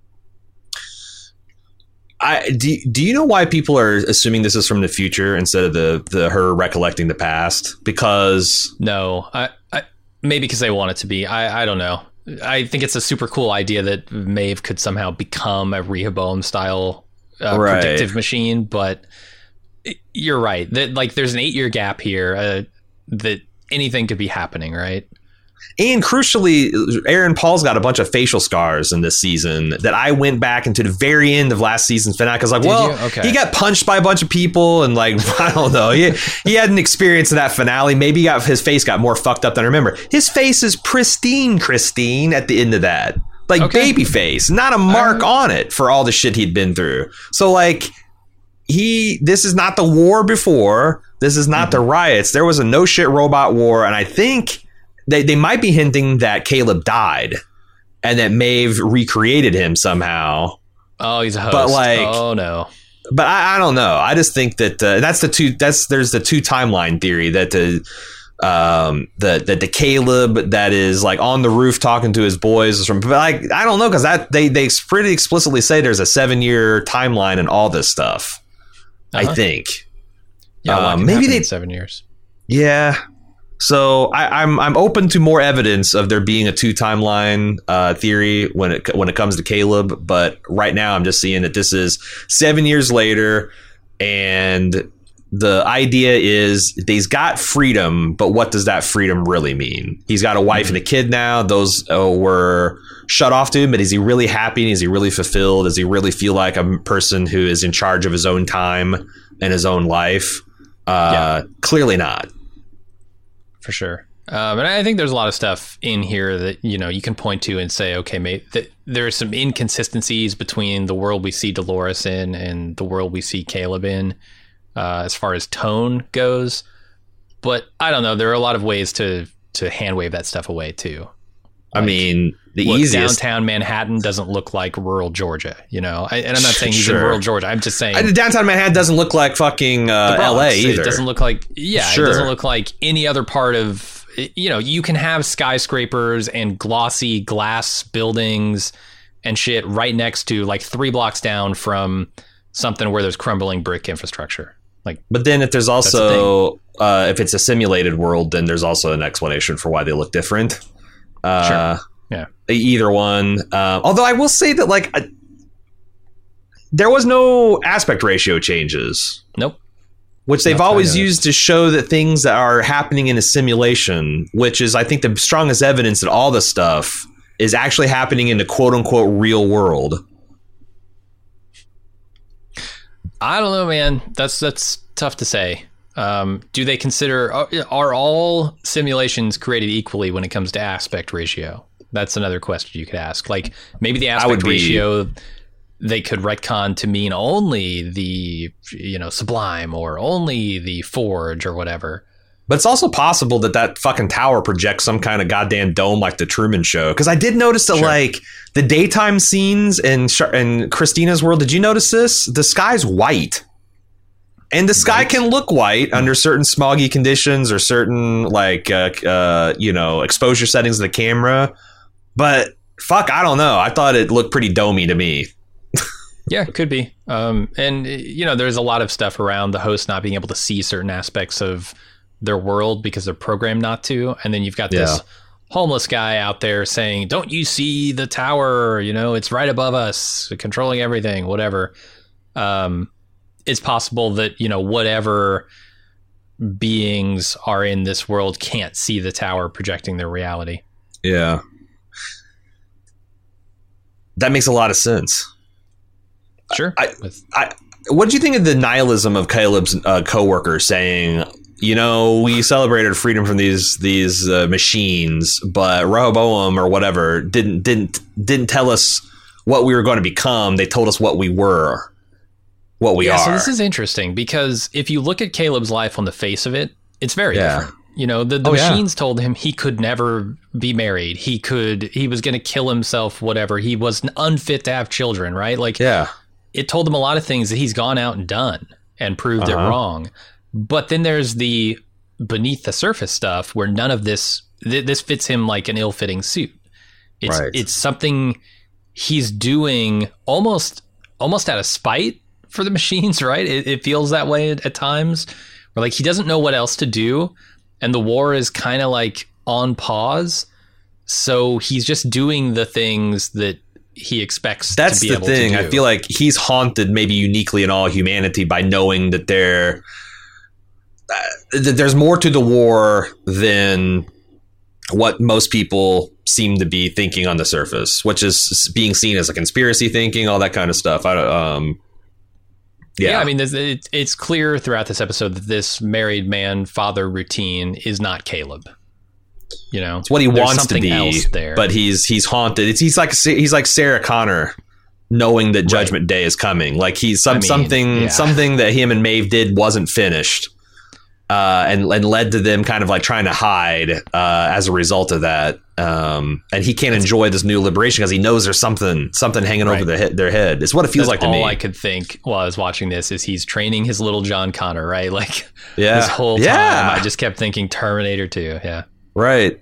Do you know why people are assuming this is from the future instead of the her recollecting the past? Because no, I maybe because they want it to be. I don't know. I think it's a super cool idea that Maeve could somehow become a Rehoboam style predictive machine, but you're right that like there's an 8-year gap here that anything could be happening, right? And crucially, Aaron Paul's got a bunch of facial scars in this season that I went back into the very end of last season's finale because, like, he got punched by a bunch of people and, like, I don't know. He had an experience in that finale. Maybe his face got more fucked up than I remember. His face is pristine, Christine, at the end of that. Like, baby face. Not a mark on it for all the shit he'd been through. So, like, this is not the war before. This is not the riots. There was a no-shit robot war, and I think They might be hinting that Caleb died and that Maeve recreated him somehow. Oh, he's a host. But like, oh no. But I don't know. I just think that there's the two timeline theory that the Caleb that is like on the roof talking to his boys is from. But like, I don't know because they pretty explicitly say there's a 7-year timeline and all this stuff. I think. Yeah, maybe they 7 years. Yeah. So I'm open to more evidence of there being a 2 timeline theory when it comes to Caleb, but right now I'm just seeing that this is 7 years later, and the idea is he's got freedom, but what does that freedom really mean? He's got a wife and a kid now; those were shut off to him. But is he really happy? Is he really fulfilled? Does he really feel like a person who is in charge of his own time and his own life? Clearly not. For sure. And I think there's a lot of stuff in here that, you know, you can point to and say, okay, mate, there are some inconsistencies between the world we see Dolores in and the world we see Caleb in as far as tone goes. But I don't know. There are a lot of ways to hand wave that stuff away, too. I mean, the easiest downtown Manhattan doesn't look like rural Georgia, you know. And I'm not saying he's in rural Georgia. I'm just saying downtown Manhattan doesn't look like fucking LA either. It doesn't look like it doesn't look like any other part of, you know. You can have skyscrapers and glossy glass buildings and shit right next to, like, 3 blocks down from something where there's crumbling brick infrastructure. Like, but then if there's also if it's a simulated world, then there's also an explanation for why they look different. Sure. Yeah. Either one. Although I will say that, like, there was no aspect ratio changes. Nope. Which they've always used to show that things that are happening in a simulation, which is, I think, the strongest evidence that all this stuff is actually happening in the quote unquote real world. I don't know, man. That's tough to say. Do they consider, are all simulations created equally when it comes to aspect ratio? That's another question you could ask. Like, maybe the aspect ratio, they could retcon to mean only the, Sublime or only the Forge or whatever. But it's also possible that fucking tower projects some kind of goddamn dome like the Truman Show. Because I did notice that, like, the daytime scenes in Christina's world, did you notice this? The sky's white. And the sky can look white under certain smoggy conditions or certain, like, exposure settings of the camera. But, fuck, I don't know. I thought it looked pretty domey to me. Yeah, it could be. And, there's a lot of stuff around the host not being able to see certain aspects of their world because they're programmed not to. And then you've got this homeless guy out there saying, don't you see the tower? It's right above us, controlling everything, whatever. It's possible that, whatever beings are in this world can't see the tower projecting their reality. Yeah. That makes a lot of sense. Sure. What did you think of the nihilism of Caleb's coworker saying, we celebrated freedom from these machines, but Rehoboam or whatever didn't tell us what we were going to become. They told us what we were, what we are. So this is interesting because if you look at Caleb's life on the face of it, it's very different. The machines told him he could never be married. He was going to kill himself, whatever. He was unfit to have children, right? Like, it told him a lot of things that he's gone out and done and proved it wrong. But then there's the beneath the surface stuff where none of this fits him like an ill-fitting suit. It's something he's doing almost out of spite for the machines, right? It feels that way at times, where, like, he doesn't know what else to do, and the war is kind of like on pause. So he's just doing the things that he expects to be able to do. That's the thing. I feel like he's haunted maybe uniquely in all humanity by knowing that there's more to the war than what most people seem to be thinking on the surface, which is being seen as a conspiracy thinking, all that kind of stuff. I mean, it's clear throughout this episode that this married man father routine is not Caleb. It's what he wants to be, but he's haunted. He's like Sarah Connor, knowing that Judgment Day is coming. Like he's something that him and Maeve did wasn't finished. And led to them kind of like trying to hide as a result of that. And he can't enjoy this new liberation because he knows there's something hanging over their head. It's what it feels like to me. All I could think while I was watching this is he's training his little John Connor, right? Like this whole time I just kept thinking Terminator 2. Yeah. Right.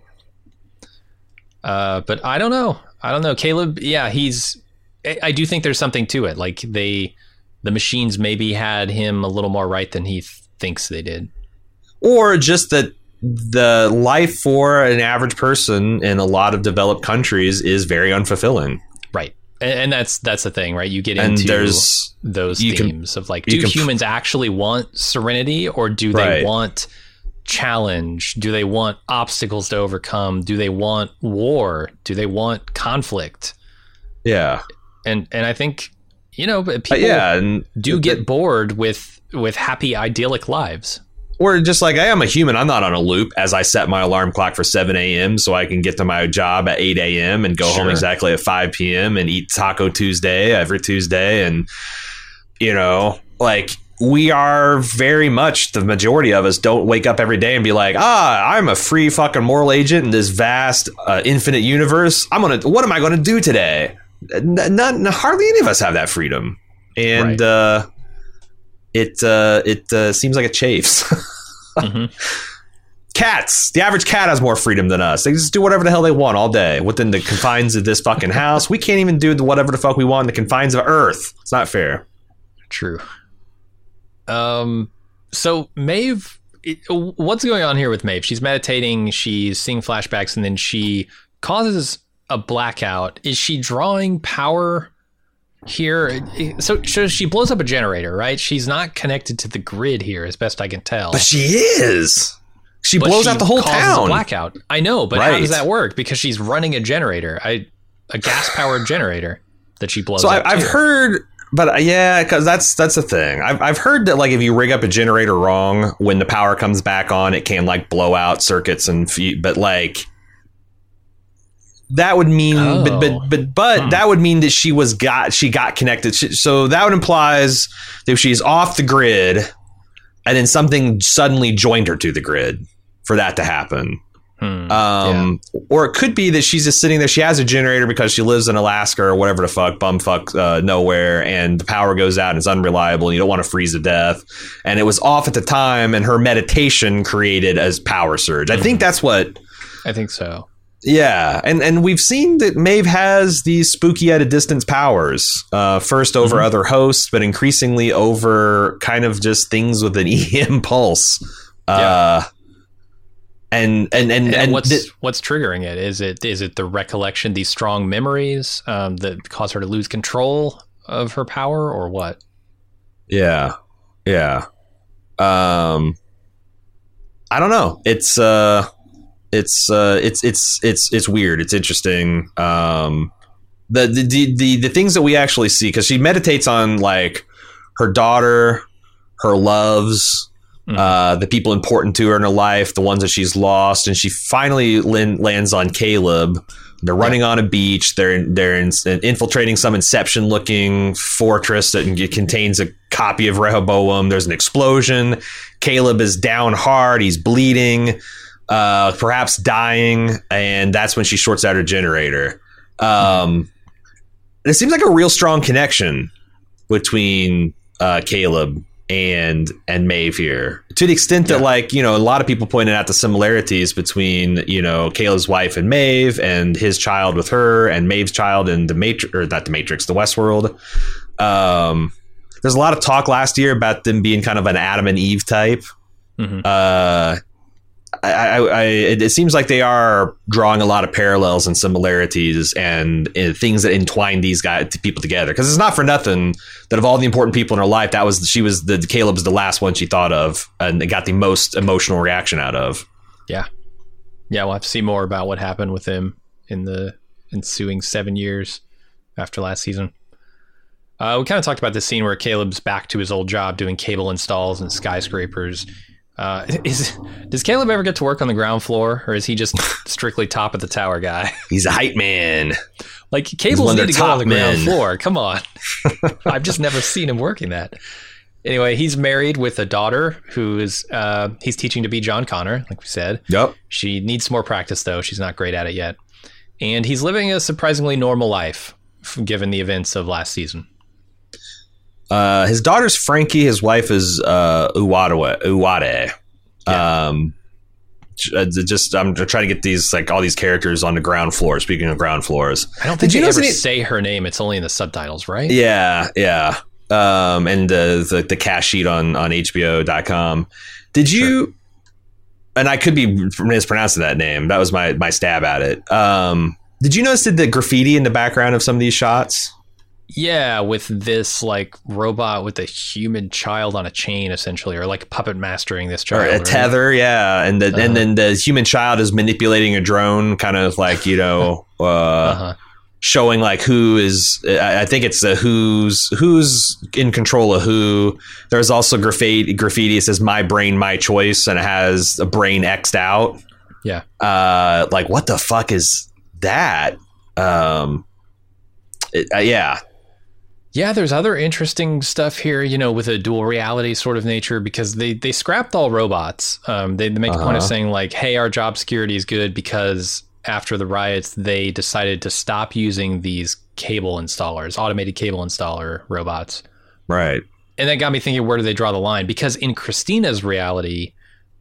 But I don't know. Caleb, I do think there's something to it. Like the machines maybe had him a little more right than he thinks they did. Or just that the life for an average person in a lot of developed countries is very unfulfilling. Right. And that's the thing, right? You get into those themes of like, do humans actually want serenity, or do they want challenge? Do they want obstacles to overcome? Do they want war? Do they want conflict? Yeah. And I think, people do get bored with happy, idyllic lives. Or just like, I am a human. I'm not on a loop as I set my alarm clock for 7 a.m. so I can get to my job at 8 a.m. and go home exactly at 5 p.m. and eat Taco Tuesday every Tuesday. And, like, we are very much, the majority of us don't wake up every day and be like, I'm a free fucking moral agent in this vast, infinite universe. What am I going to do today? Hardly any of us have that freedom. And, It seems like it chafes. Cats. The average cat has more freedom than us. They just do whatever the hell they want all day within the confines of this fucking house. We can't even do whatever the fuck we want in the confines of Earth. It's not fair. True. So Maeve, what's going on here with Maeve? She's meditating, she's seeing flashbacks, and then she causes a blackout. Is she drawing power here? So she blows up a generator, right? She's not connected to the grid here, as best I can tell. But she is. She blows out the whole town. A blackout. I know, but how does that work? Because she's running a generator, a gas-powered generator that she blows up. So I've heard, but yeah, because that's the thing. I've heard that like if you rig up a generator wrong, when the power comes back on, it can like blow out circuits and but like that would mean, but that would mean that she got connected. So that would implies that if she's off the grid, and then something suddenly joined her to the grid for that to happen. Or it could be that she's just sitting there. She has a generator because she lives in Alaska or whatever the fuck, nowhere, and the power goes out and it's unreliable and you don't want to freeze to death. And it was off at the time and her meditation created as power surge. I think that's what... I think so. Yeah, and we've seen that Maeve has these spooky at a distance powers, first over other hosts, but increasingly over kind of just things with an EM pulse. And what's triggering it? Is it the recollection, these strong memories that cause her to lose control of her power, or what? Yeah. I don't know. It's weird. It's interesting. The things that we actually see, because she meditates on like her daughter, her loves, the people important to her in her life, the ones that she's lost, and she finally lands on Caleb. They're running on a beach. They're infiltrating some Inception-looking fortress that contains a copy of Rehoboam. There's an explosion. Caleb is down hard. He's bleeding. Perhaps dying, and that's when she shorts out her generator. And it seems like a real strong connection between Caleb and Maeve here, to the extent that like, you know, a lot of people pointed out the similarities between, you know, Caleb's wife and Maeve, and his child with her, and Maeve's child in the Matrix, or not the Matrix, the Westworld. There's a lot of talk last year about them being kind of an Adam and Eve type. It seems like they are drawing a lot of parallels and similarities and things that entwine these people together. Because it's not for nothing that of all the important people in her life, Caleb's the last one she thought of and got the most emotional reaction out of. Yeah, we'll have to see more about what happened with him in the ensuing 7 years after last season. We kind of talked about this scene where Caleb's back to his old job doing cable installs and skyscrapers. Does Caleb ever get to work on the ground floor, or is he just strictly top of the tower guy? He's a hype man. Like, cables need to go on the ground floor. Come on. I've just never seen him working that. Anyway, he's married with a daughter who is he's teaching to be John Connor, like we said. Yep. She needs more practice, though. She's not great at it yet. And he's living a surprisingly normal life, given the events of last season. His daughter's Frankie. His wife is Uwade. Yeah. I'm trying to get these, like, all these characters on the ground floor. Speaking of ground floors, I don't think they ever say her name. It's only in the subtitles, right? Yeah. And the cast sheet on HBO.com. Did you? Sure. And I could be mispronouncing that name. That was my stab at it. Did you notice the graffiti in the background of some of these shots? Yeah, with this like robot with a human child on a chain, essentially, or like puppet mastering this child, or a tether, right? And then the human child is manipulating a drone, kind of like, you know, showing like who is. I think it's who's in control of who. There's also graffiti. It says "My brain, my choice," and it has a brain X'd out. Yeah. Like, what the fuck is that? Yeah. Yeah, there's other interesting stuff here, you know, with a dual reality sort of nature, because they scrapped all robots. They make a point of saying, like, hey, our job security is good because after the riots, they decided to stop using these cable installers, automated cable installer robots. Right. And that got me thinking, where do they draw the line? Because in Christina's reality,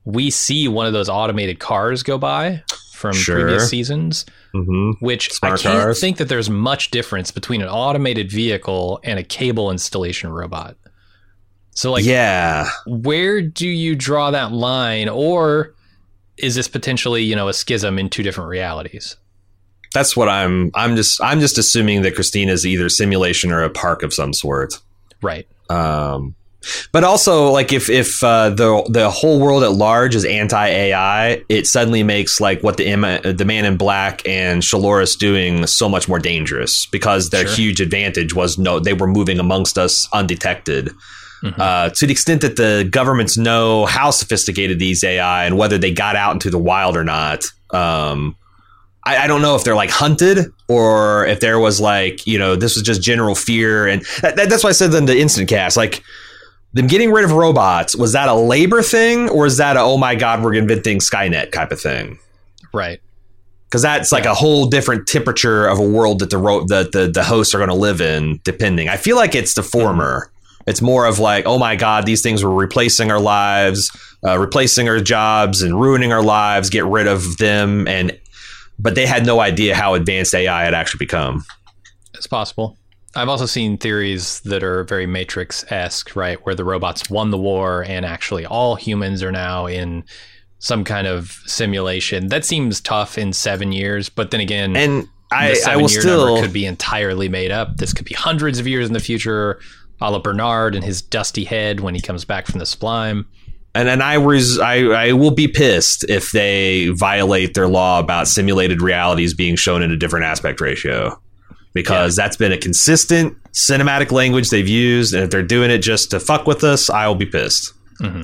we see one of those automated cars go by from previous seasons, which Smart I can't cars. think that there's much difference between an automated vehicle and a cable installation robot. So, like, where do you draw that line? Or is this potentially, you know, a schism in two different realities? That's what I'm just assuming that Christina is either simulation or a park of some sort. Right. But also, like, if the whole world at large is anti-AI, it suddenly makes like what the Man in Black and Shaloris doing so much more dangerous, because their huge advantage was they were moving amongst us undetected. To the extent that the governments know how sophisticated these AI and whether they got out into the wild or not. I don't know if they're like hunted or if there was like, you know, this was just general fear. And that's why I said in the instant cast, like, them getting rid of robots, was that a labor thing, or is that a, oh my God, we're inventing Skynet type of thing? Right. Because that's like a whole different temperature of a world that the hosts are going to live in, depending. I feel like it's the former. It's more of like, oh my God, these things were replacing our lives, replacing our jobs and ruining our lives, get rid of them. But they had no idea how advanced AI had actually become. It's possible. I've also seen theories that are very Matrix-esque, right? Where the robots won the war and actually all humans are now in some kind of simulation. That seems tough in 7 years, but then again, and the 7-year number could be entirely made up. This could be hundreds of years in the future, a la Bernard and his dusty head when he comes back from the Sublime. And then I will be pissed if they violate their law about simulated realities being shown in a different aspect ratio. Because that's been a consistent cinematic language they've used. And if they're doing it just to fuck with us, I will be pissed.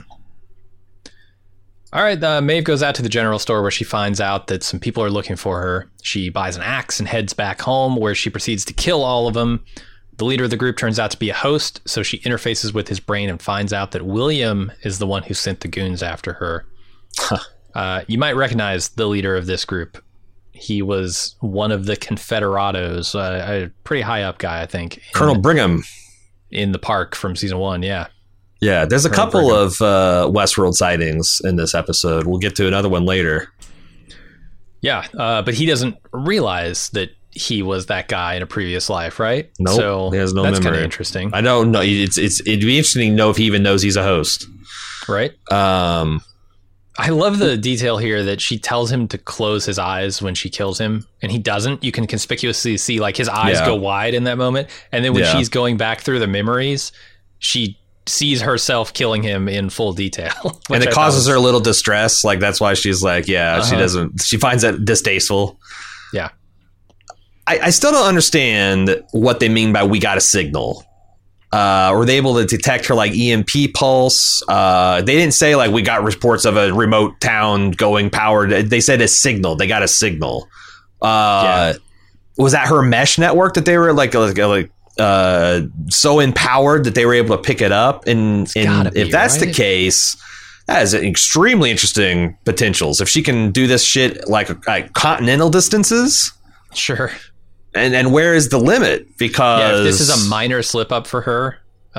All right. Maeve goes out to the general store where she finds out that some people are looking for her. She buys an axe and heads back home, where she proceeds to kill all of them. The leader of the group turns out to be a host, so she interfaces with his brain and finds out that William is the one who sent the goons after her. You might recognize the leader of this group. He was one of the Confederados, a pretty high up guy, I think. Colonel Brigham. In the park from season 1, yeah. Yeah, there's a couple of Westworld sightings in this episode. We'll get to another one later. Yeah, but he doesn't realize that he was that guy in a previous life, right? Nope, so he has no that's memory. Kind of interesting. I don't know. It'd be interesting to know if he even knows he's a host. Right. I love the detail here that she tells him to close his eyes when she kills him, and he doesn't. You can conspicuously see like his eyes go wide in that moment. And then when she's going back through the memories, she sees herself killing him in full detail. And it causes her a little distress. Like, that's why she's like, she finds that distasteful. Yeah. I still don't understand what they mean by we got a signal. Were they able to detect her like EMP pulse? They didn't say like we got reports of a remote town going powered. They said a signal. They got a signal. Was that her mesh network that they were like so empowered that they were able to pick it up? And if that's the case, that has extremely interesting potentials. If she can do this shit like continental distances, sure. And where is the limit? Because if this is a minor slip up for her,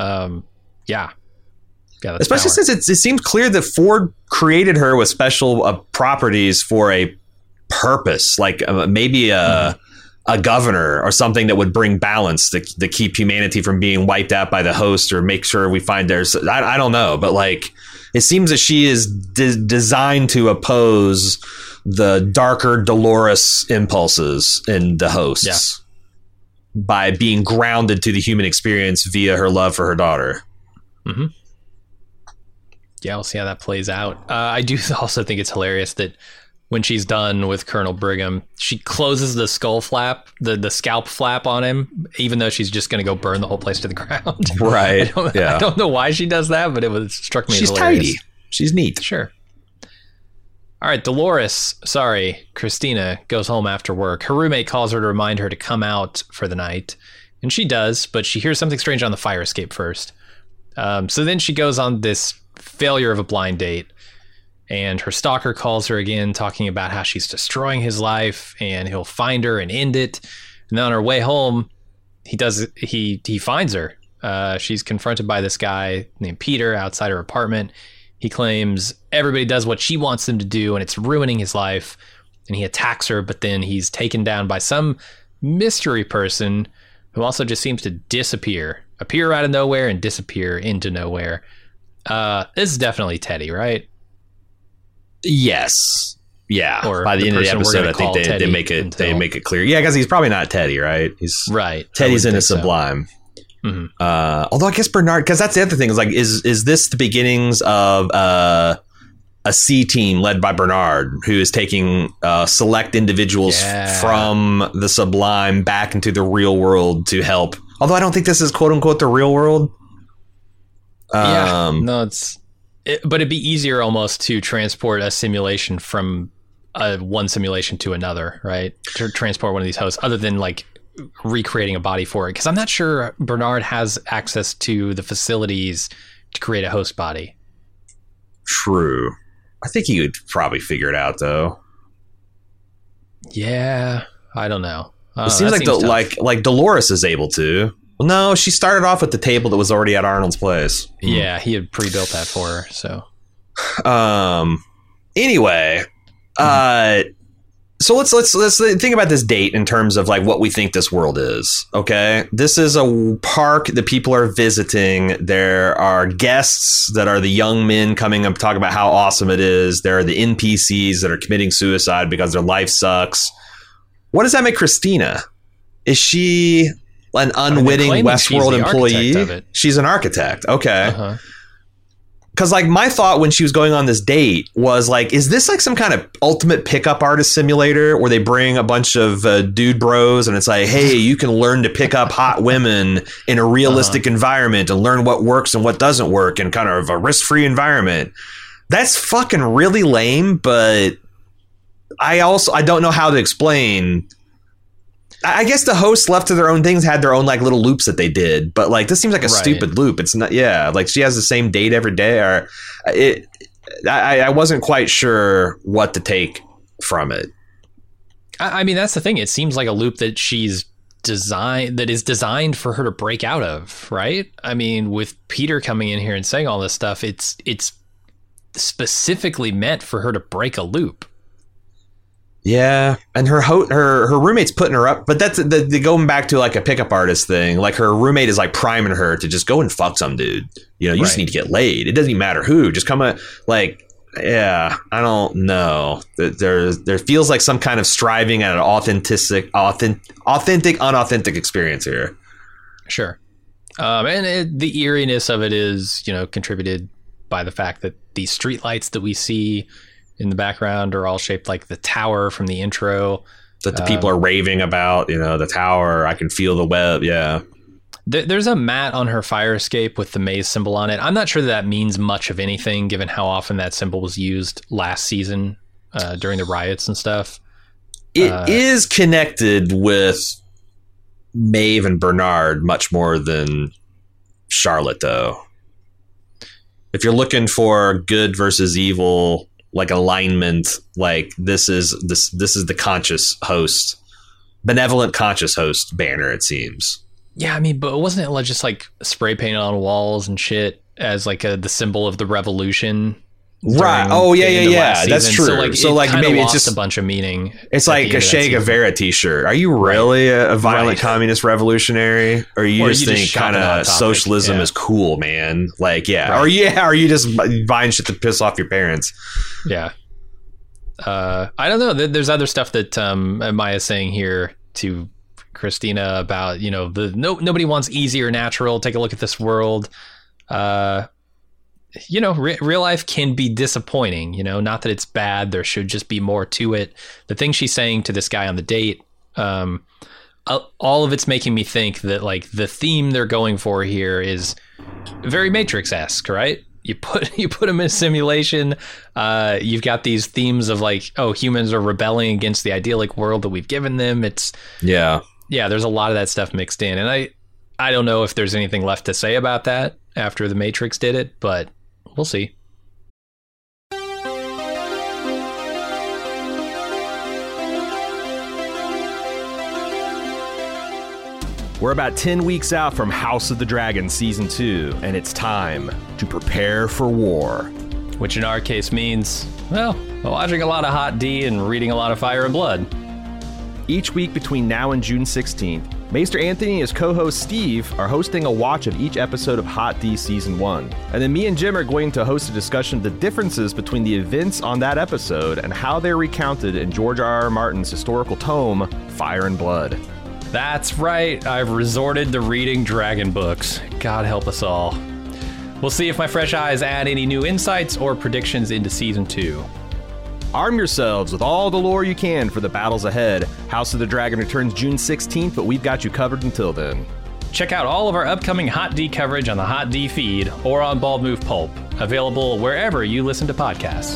especially since it seems clear that Ford created her with special properties for a purpose, like maybe a governor or something that would bring balance to keep humanity from being wiped out by the host, or make sure we find theirs. I don't know, but like it seems that she is designed to oppose the darker Dolores impulses in the hosts by being grounded to the human experience via her love for her daughter. Mm-hmm. Yeah, we'll see how that plays out. I do also think it's hilarious that when she's done with Colonel Brigham, she closes the skull flap, the scalp flap on him, even though she's just going to go burn the whole place to the ground. Right. I don't know why she does that, but it struck me as hilarious. She's tidy. She's neat. Sure. All right, Christina goes home after work. Her roommate calls her to remind her to come out for the night, and she does, but she hears something strange on the fire escape first. So then she goes on this failure of a blind date, and her stalker calls her again, talking about how she's destroying his life, and he'll find her and end it. And then on her way home, he finds her. She's confronted by this guy named Peter outside her apartment. He claims everybody does what she wants them to do, and it's ruining his life. And he attacks her, but then he's taken down by some mystery person who also just seems to appear out of nowhere and disappear into nowhere. This is definitely Teddy, right? Yes. Yeah. Or by the end of the episode, I think they make it clear. Yeah, because he's probably not Teddy, right? He's right. Teddy's in a Sublime. So. Mm-hmm. Although I guess Bernard, because that's the other thing, is like, is this the beginnings of a C team led by Bernard, who is taking select individuals from the Sublime back into the real world to help? Although I don't think this is quote unquote the real world. No, but it'd be easier almost to transport a simulation from one simulation to another, right? To transport one of these hosts, other than like recreating a body for it. Because I'm not sure Bernard has access to the facilities to create a host body. True. I think he would probably figure it out, though. Yeah, I don't know. It seems like Dolores is able to. Well, no, she started off with the table that was already at Arnold's place. Yeah, he had pre-built that for her. So, anyway, so let's think about this date in terms of like what we think this world is. Okay, this is a park that people are visiting. There are guests that are the young men coming up to talk about how awesome it is. There are the NPCs that are committing suicide because their life sucks. What does that make Christina? Is she an unwitting Westworld employee? She's an architect. Okay. Because like my thought when she was going on this date was like, is this like some kind of ultimate pickup artist simulator where they bring a bunch of dude bros and it's like, hey, you can learn to pick up hot women in a realistic environment and learn what works and what doesn't work in kind of a risk-free environment. That's fucking really lame, but I don't know how to explain. I guess the hosts left to their own things had their own like little loops that they did, but like this seems like a stupid loop. It's not, like she has the same date every day, or I wasn't quite sure what to take from it. I mean, that's the thing. It seems like a loop that is designed for her to break out of, right? I mean, with Peter coming in here and saying all this stuff, it's specifically meant for her to break a loop. Yeah, and her roommate's putting her up, but that's the going back to like a pickup artist thing. Like her roommate is like priming her to just go and fuck some dude. You just need to get laid. It doesn't even matter who. Just come like, yeah. I don't know. There feels like some kind of striving at an authentic, unauthentic experience here. Sure, and the eeriness of it is contributed by the fact that these streetlights that we see in the background are all shaped like the tower from the intro that the people are raving about. The tower, I can feel the web. Yeah, there's a mat on her fire escape with the maze symbol on it. I'm not sure that means much of anything given how often that symbol was used last season during the riots and stuff. It is connected with Maeve and Bernard much more than Charlotte, though. If you're looking for good versus evil, like alignment, like this is the conscious host, benevolent conscious host banner, it seems. Yeah, I mean, but wasn't it just like spray painted on walls and shit as like the symbol of the revolution? Right. Oh yeah. That's true. So like maybe it's just a bunch of meaning. It's like a Che Guevara t-shirt. Are you really a violent communist revolutionary? Or you just think kind of socialism is cool, man? Like, yeah. Right. Or are you just buying shit to piss off your parents? Yeah. I don't know. There's other stuff that Maya's saying here to Christina about, nobody wants easy or natural. Take a look at this world. Real life can be disappointing, not that it's bad. There should just be more to it. The thing she's saying to this guy on the date, all of it's making me think that like the theme they're going for here is very Matrix-esque, right? You put them in a simulation. You've got these themes of like, oh, humans are rebelling against the idyllic world that we've given them. Yeah. There's a lot of that stuff mixed in. And I don't know if there's anything left to say about that after the Matrix did it, but we'll see. We're about 10 weeks out from House of the Dragon Season 2, and it's time to prepare for war. which in our case means, well, watching a lot of Hot D and reading a lot of Fire and Blood. Each week between now and June 16th, Maester Anthony and his co-host Steve are hosting a watch of each episode of Hot D Season 1. And then me and Jim are going to host a discussion of the differences between the events on that episode and how they're recounted in George R.R. Martin's historical tome, Fire and Blood. That's right, I've resorted to reading dragon books. God help us all. We'll see if my fresh eyes add any new insights or predictions into Season 2. Arm yourselves with all the lore you can for the battles ahead. House of the Dragon returns June 16th, but we've got you covered until then. Check out all of our upcoming Hot D coverage on the Hot D feed or on Bald Move Pulp, available wherever you listen to podcasts.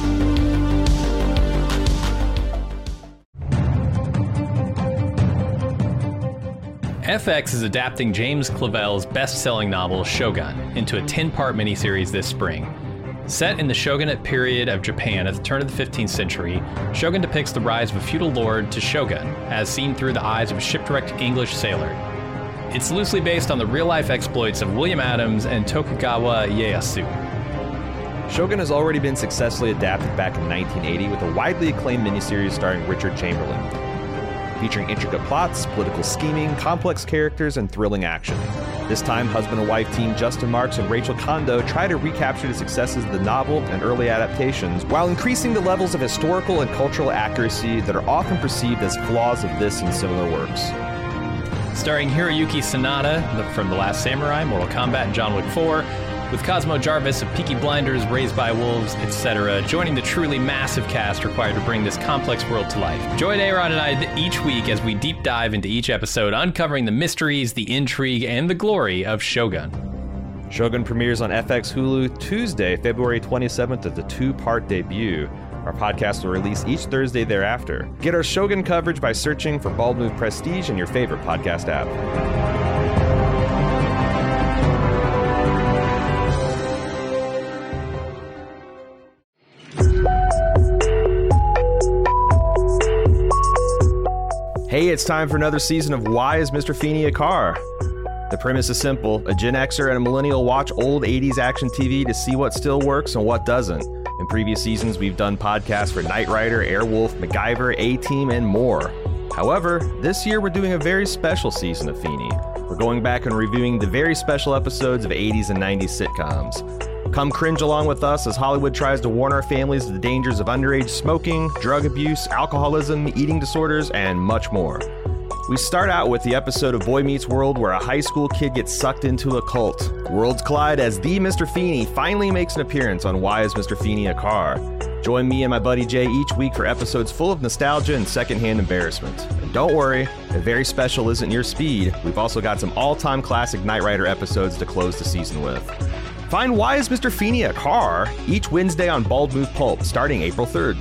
FX is adapting James Clavell's best-selling novel Shogun into a 10-part miniseries this spring. Set in the shogunate period of Japan at the turn of the 15th century, Shogun depicts the rise of a feudal lord to shogun, as seen through the eyes of a shipwrecked English sailor. It's loosely based on the real-life exploits of William Adams and Tokugawa Ieyasu. Shogun has already been successfully adapted back in 1980 with a widely acclaimed miniseries starring Richard Chamberlain, featuring intricate plots, political scheming, complex characters, and thrilling action. This time, husband and wife team Justin Marks and Rachel Kondo try to recapture the successes of the novel and early adaptations while increasing the levels of historical and cultural accuracy that are often perceived as flaws of this and similar works. Starring Hiroyuki Sanada from The Last Samurai, Mortal Kombat, and John Wick 4, with Cosmo Jarvis of Peaky Blinders, Raised by Wolves, etc., joining the truly massive cast required to bring this complex world to life. Join Aaron and I each week as we deep dive into each episode, uncovering the mysteries, the intrigue, and the glory of Shogun. Shogun premieres on FX Hulu Tuesday, February 27th at the 2-part debut. Our podcast will release each Thursday thereafter. Get our Shogun coverage by searching for Bald Move Prestige in your favorite podcast app. Hey, it's time for another season of Why is Mr. Feeney a Car? The premise is simple. A Gen Xer and a millennial watch old 80s action TV to see what still works and what doesn't. In previous seasons, we've done podcasts for Knight Rider, Airwolf, MacGyver, A-Team, and more. However, this year we're doing a very special season of Feeney. We're going back and reviewing the very special episodes of 80s and 90s sitcoms. Come cringe along with us as Hollywood tries to warn our families of the dangers of underage smoking, drug abuse, alcoholism, eating disorders, and much more. We start out with the episode of Boy Meets World where a high school kid gets sucked into a cult. Worlds collide as the Mr. Feeney finally makes an appearance on Why is Mr. Feeney a Car? Join me and my buddy Jay each week for episodes full of nostalgia and secondhand embarrassment. And don't worry, if very special isn't your speed, we've also got some all-time classic Knight Rider episodes to close the season with. Find Why is Mr. Feeney a Car? Each Wednesday on Bald Move Pulp, starting April 3rd.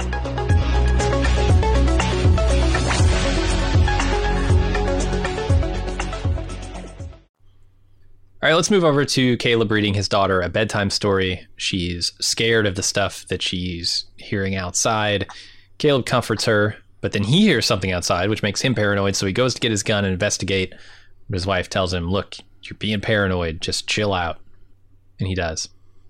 All right, let's move over to Caleb reading his daughter a bedtime story. She's scared of the stuff that she's hearing outside. Caleb comforts her, but then he hears something outside, which makes him paranoid, so he goes to get his gun and investigate. His wife tells him, look, you're being paranoid, just chill out. And he does.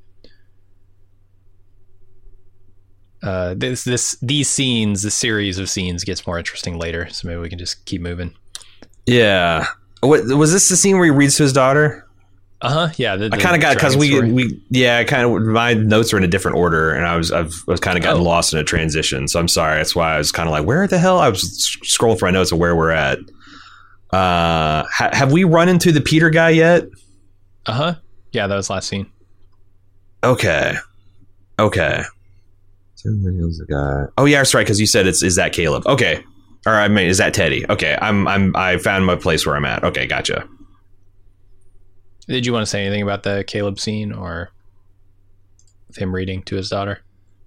These scenes, the series of scenes gets more interesting later, so maybe we can just keep moving. Yeah. What was this the scene where he reads to his daughter? Yeah. I kind of got because my notes are in a different order, and I was kind of gotten lost in a transition. So I'm sorry. That's why I was kind of like, where the hell? I was scrolling for my notes of where we're at. Have we run into the Peter guy yet? Yeah, that was last scene. Okay. Oh yeah, that's right. Because you said is that Caleb? Okay. Or I mean, is that Teddy? Okay. I found my place where I'm at. Okay, gotcha. Did you want to say anything about the Caleb scene or with him reading to his daughter?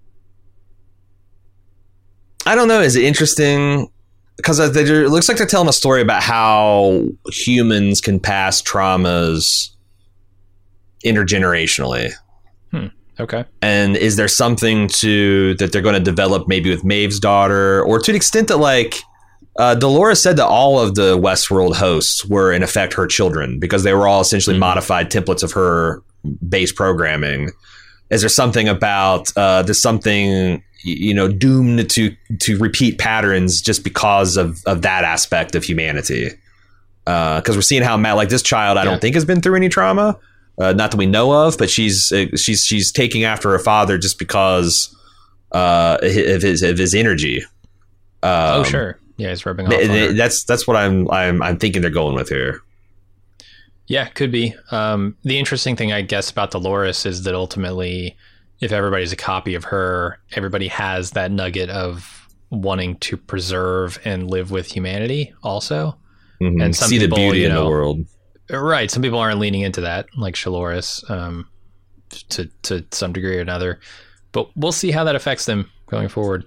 I don't know. Is it interesting? Because it looks like they're telling a story about how humans can pass traumas intergenerationally. Okay. And is there something that they're going to develop maybe with Maeve's daughter, or to the extent that like Dolores said that all of the Westworld hosts were in effect her children because they were all essentially modified templates of her base programming. is there something about there's something doomed to repeat patterns just because of that aspect of humanity? Because we're seeing how like this child I don't think has been through any trauma, not that we know of, but she's taking after her father just because of his energy. Sure, yeah, he's rubbing off on her. That's what I'm thinking they're going with here. Yeah, could be. The interesting thing, I guess, about Dolores is that ultimately, if everybody's a copy of her, everybody has that nugget of wanting to preserve and live with humanity also. Mm-hmm. And some see people, the beauty in the world. Right. Some people aren't leaning into that, like Shalores, to some degree or another. But we'll see how that affects them going forward.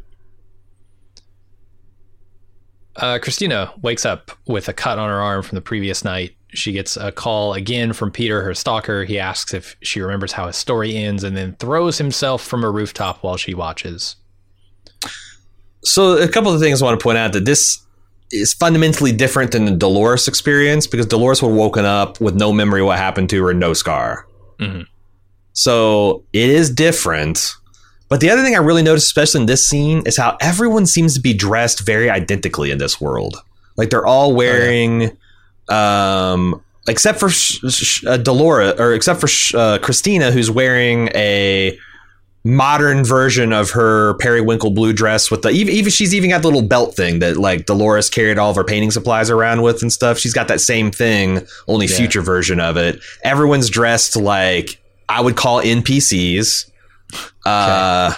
Christina wakes up with a cut on her arm from the previous night. She gets a call again from Peter, her stalker. He asks if she remembers how his story ends and then throws himself from a rooftop while she watches. So a couple of things I want to point out, that this is fundamentally different than the Dolores experience, because Dolores would have woken up with no memory of what happened to her and no scar. Mm-hmm. So it is different. But the other thing I really noticed, especially in this scene, is how everyone seems to be dressed very identically in this world. Like they're all wearing, except for Dolores, or except for Christina, who's wearing a modern version of her periwinkle blue dress with the even she's even got the little belt thing that like Dolores carried all of her painting supplies around with and stuff. She's got that same thing, only future version of it. Everyone's dressed like I would call NPCs. And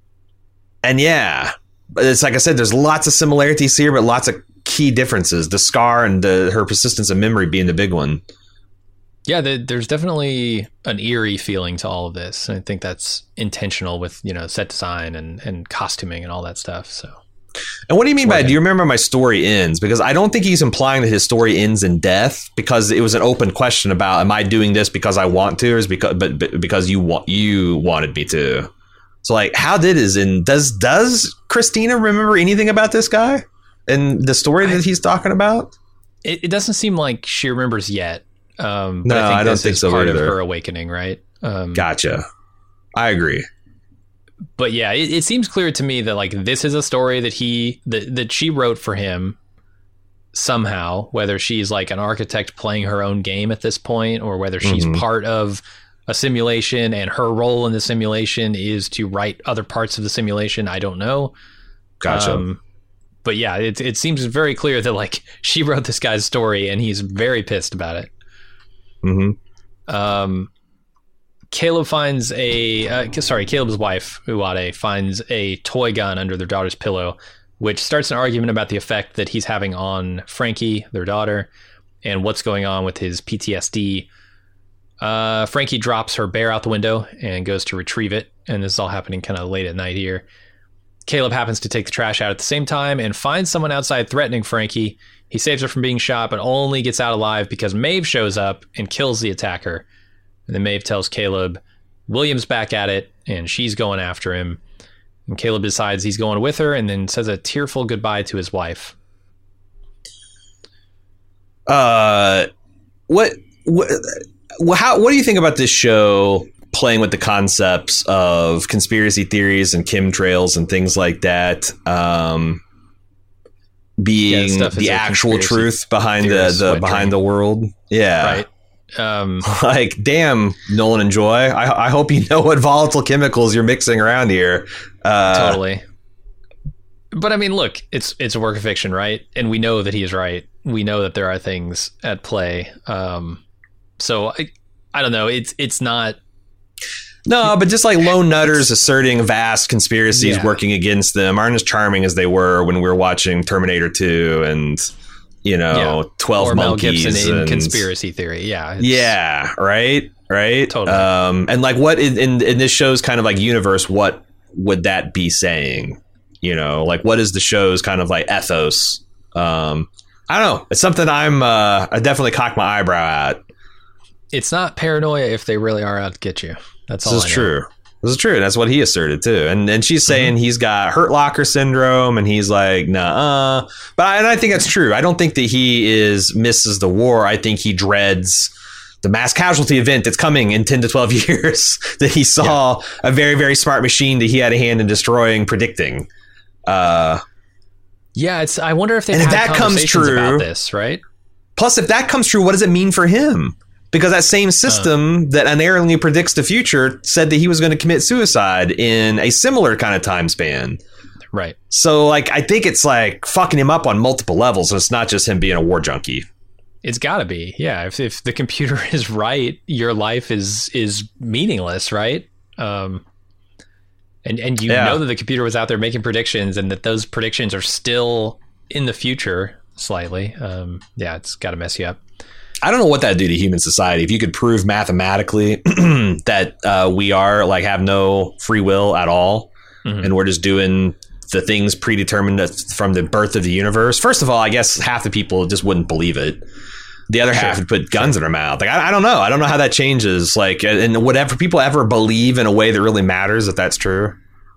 yeah, it's like I said, there's lots of similarities here, but lots of key differences. The scar and her persistence of memory being the big one. Yeah, there's definitely an eerie feeling to all of this. And I think that's intentional with, set design and costuming and all that stuff. So, and what do you mean by, do you remember my story ends? Because I don't think he's implying that his story ends in death, because it was an open question about, am I doing this because I want to, or is because you wanted me to? So like, how did his end? Does Christina remember anything about this guy and the story that he's talking about? It doesn't seem like she remembers yet. No, I don't think so part either. Of her awakening, right? Gotcha. I agree. But yeah, it seems clear to me that like this is a story that that she wrote for him somehow, whether she's like an architect playing her own game at this point, or whether she's part of a simulation and her role in the simulation is to write other parts of the simulation. I don't know. Gotcha. But yeah, it seems very clear that like she wrote this guy's story and he's very pissed about it. Mm-hmm. Caleb finds Caleb's wife, Uwade, finds a toy gun under their daughter's pillow, which starts an argument about the effect that he's having on Frankie, their daughter, and what's going on with his PTSD. Frankie drops her bear out the window and goes to retrieve it, and this is all happening kind of late at night here. Caleb happens to take the trash out at the same time and finds someone outside threatening Frankie. He saves her from being shot, but only gets out alive because Maeve shows up and kills the attacker. And then Maeve tells Caleb, William's back at it, and she's going after him. And Caleb decides he's going with her and then says a tearful goodbye to his wife. What do you think about this show playing with the concepts of conspiracy theories and chemtrails and things like that, being the actual truth behind the world? Yeah. Right. Like, damn, Nolan and Joy, I hope you know what volatile chemicals you're mixing around here. Totally. But I mean, look, it's a work of fiction, right? And we know that he's right. We know that there are things at play. So I don't know. It's not. No, but just like lone nutters asserting vast conspiracies working against them aren't as charming as they were when we were watching Terminator 2 and, 12 or Monkeys. Mel Gibson in and conspiracy theory. Yeah. Yeah. Right. Totally. And like what in this show's kind of like universe, what would that be saying? Like what is the show's kind of like ethos? I don't know. It's something I definitely cock my eyebrow at. It's not paranoia if they really are out to get you. That's all. This is true. This is true. That's what he asserted too. And she's saying he's got Hurt Locker syndrome, and he's like, nah. But I think that's true. I don't think that he misses the war. I think he dreads the mass casualty event that's coming in 10 to 12 years that he saw a very, very smart machine that he had a hand in destroying, predicting. I wonder if they've and if had that comes conversations true, about this, right? Plus, if that comes true, what does it mean for him? Because that same system that unerringly predicts the future said that he was going to commit suicide in a similar kind of time span. Right. So, like, I think it's like fucking him up on multiple levels. And it's not just him being a war junkie. It's got to be. Yeah. If the computer is right, your life is meaningless, right? And you know that the computer was out there making predictions and that those predictions are still in the future slightly. It's got to mess you up. I don't know what that'd do to human society. If you could prove mathematically that we are like have no free will at all, and we're just doing the things predetermined from the birth of the universe. First of all, I guess half the people just wouldn't believe it. The other half would put guns in their mouth. Like, I don't know. I don't know how that changes. Like, and whatever people ever believe in a way that really matters, if that's true.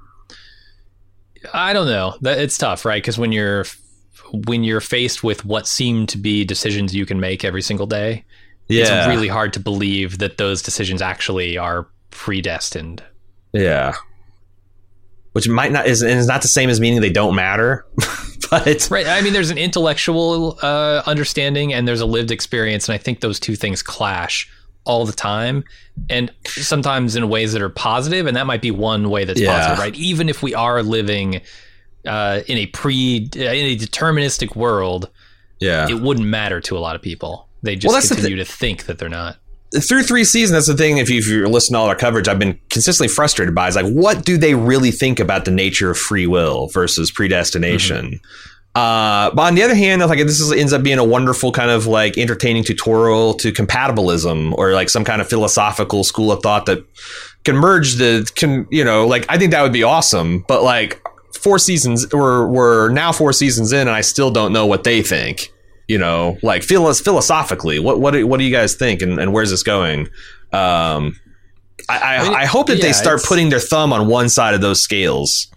I don't know. It's tough, right? Because when you're faced with what seem to be decisions you can make every single day, it's really hard to believe that those decisions actually are predestined. Yeah. Which might not is not the same as meaning they don't matter. But right. I mean, there's an intellectual understanding and there's a lived experience. And I think those two things clash all the time. And sometimes in ways that are positive. And that might be one way that's positive, right? Even if we are living in a deterministic world, it wouldn't matter to a lot of people. They just continue to think that they're not. Through 3 seasons, that's the thing. If you're listening to all our coverage, I've been consistently frustrated by is like, what do they really think about the nature of free will versus predestination? But on the other hand, like ends up being a wonderful kind of like entertaining tutorial to compatibilism or like some kind of philosophical school of thought that can merge like I think that would be awesome. But like 4 seasons, we're now 4 seasons in, and I still don't know what they think. Like philosophically, what do you guys think, and where's this going? I hope that they start putting their thumb on one side of those scales.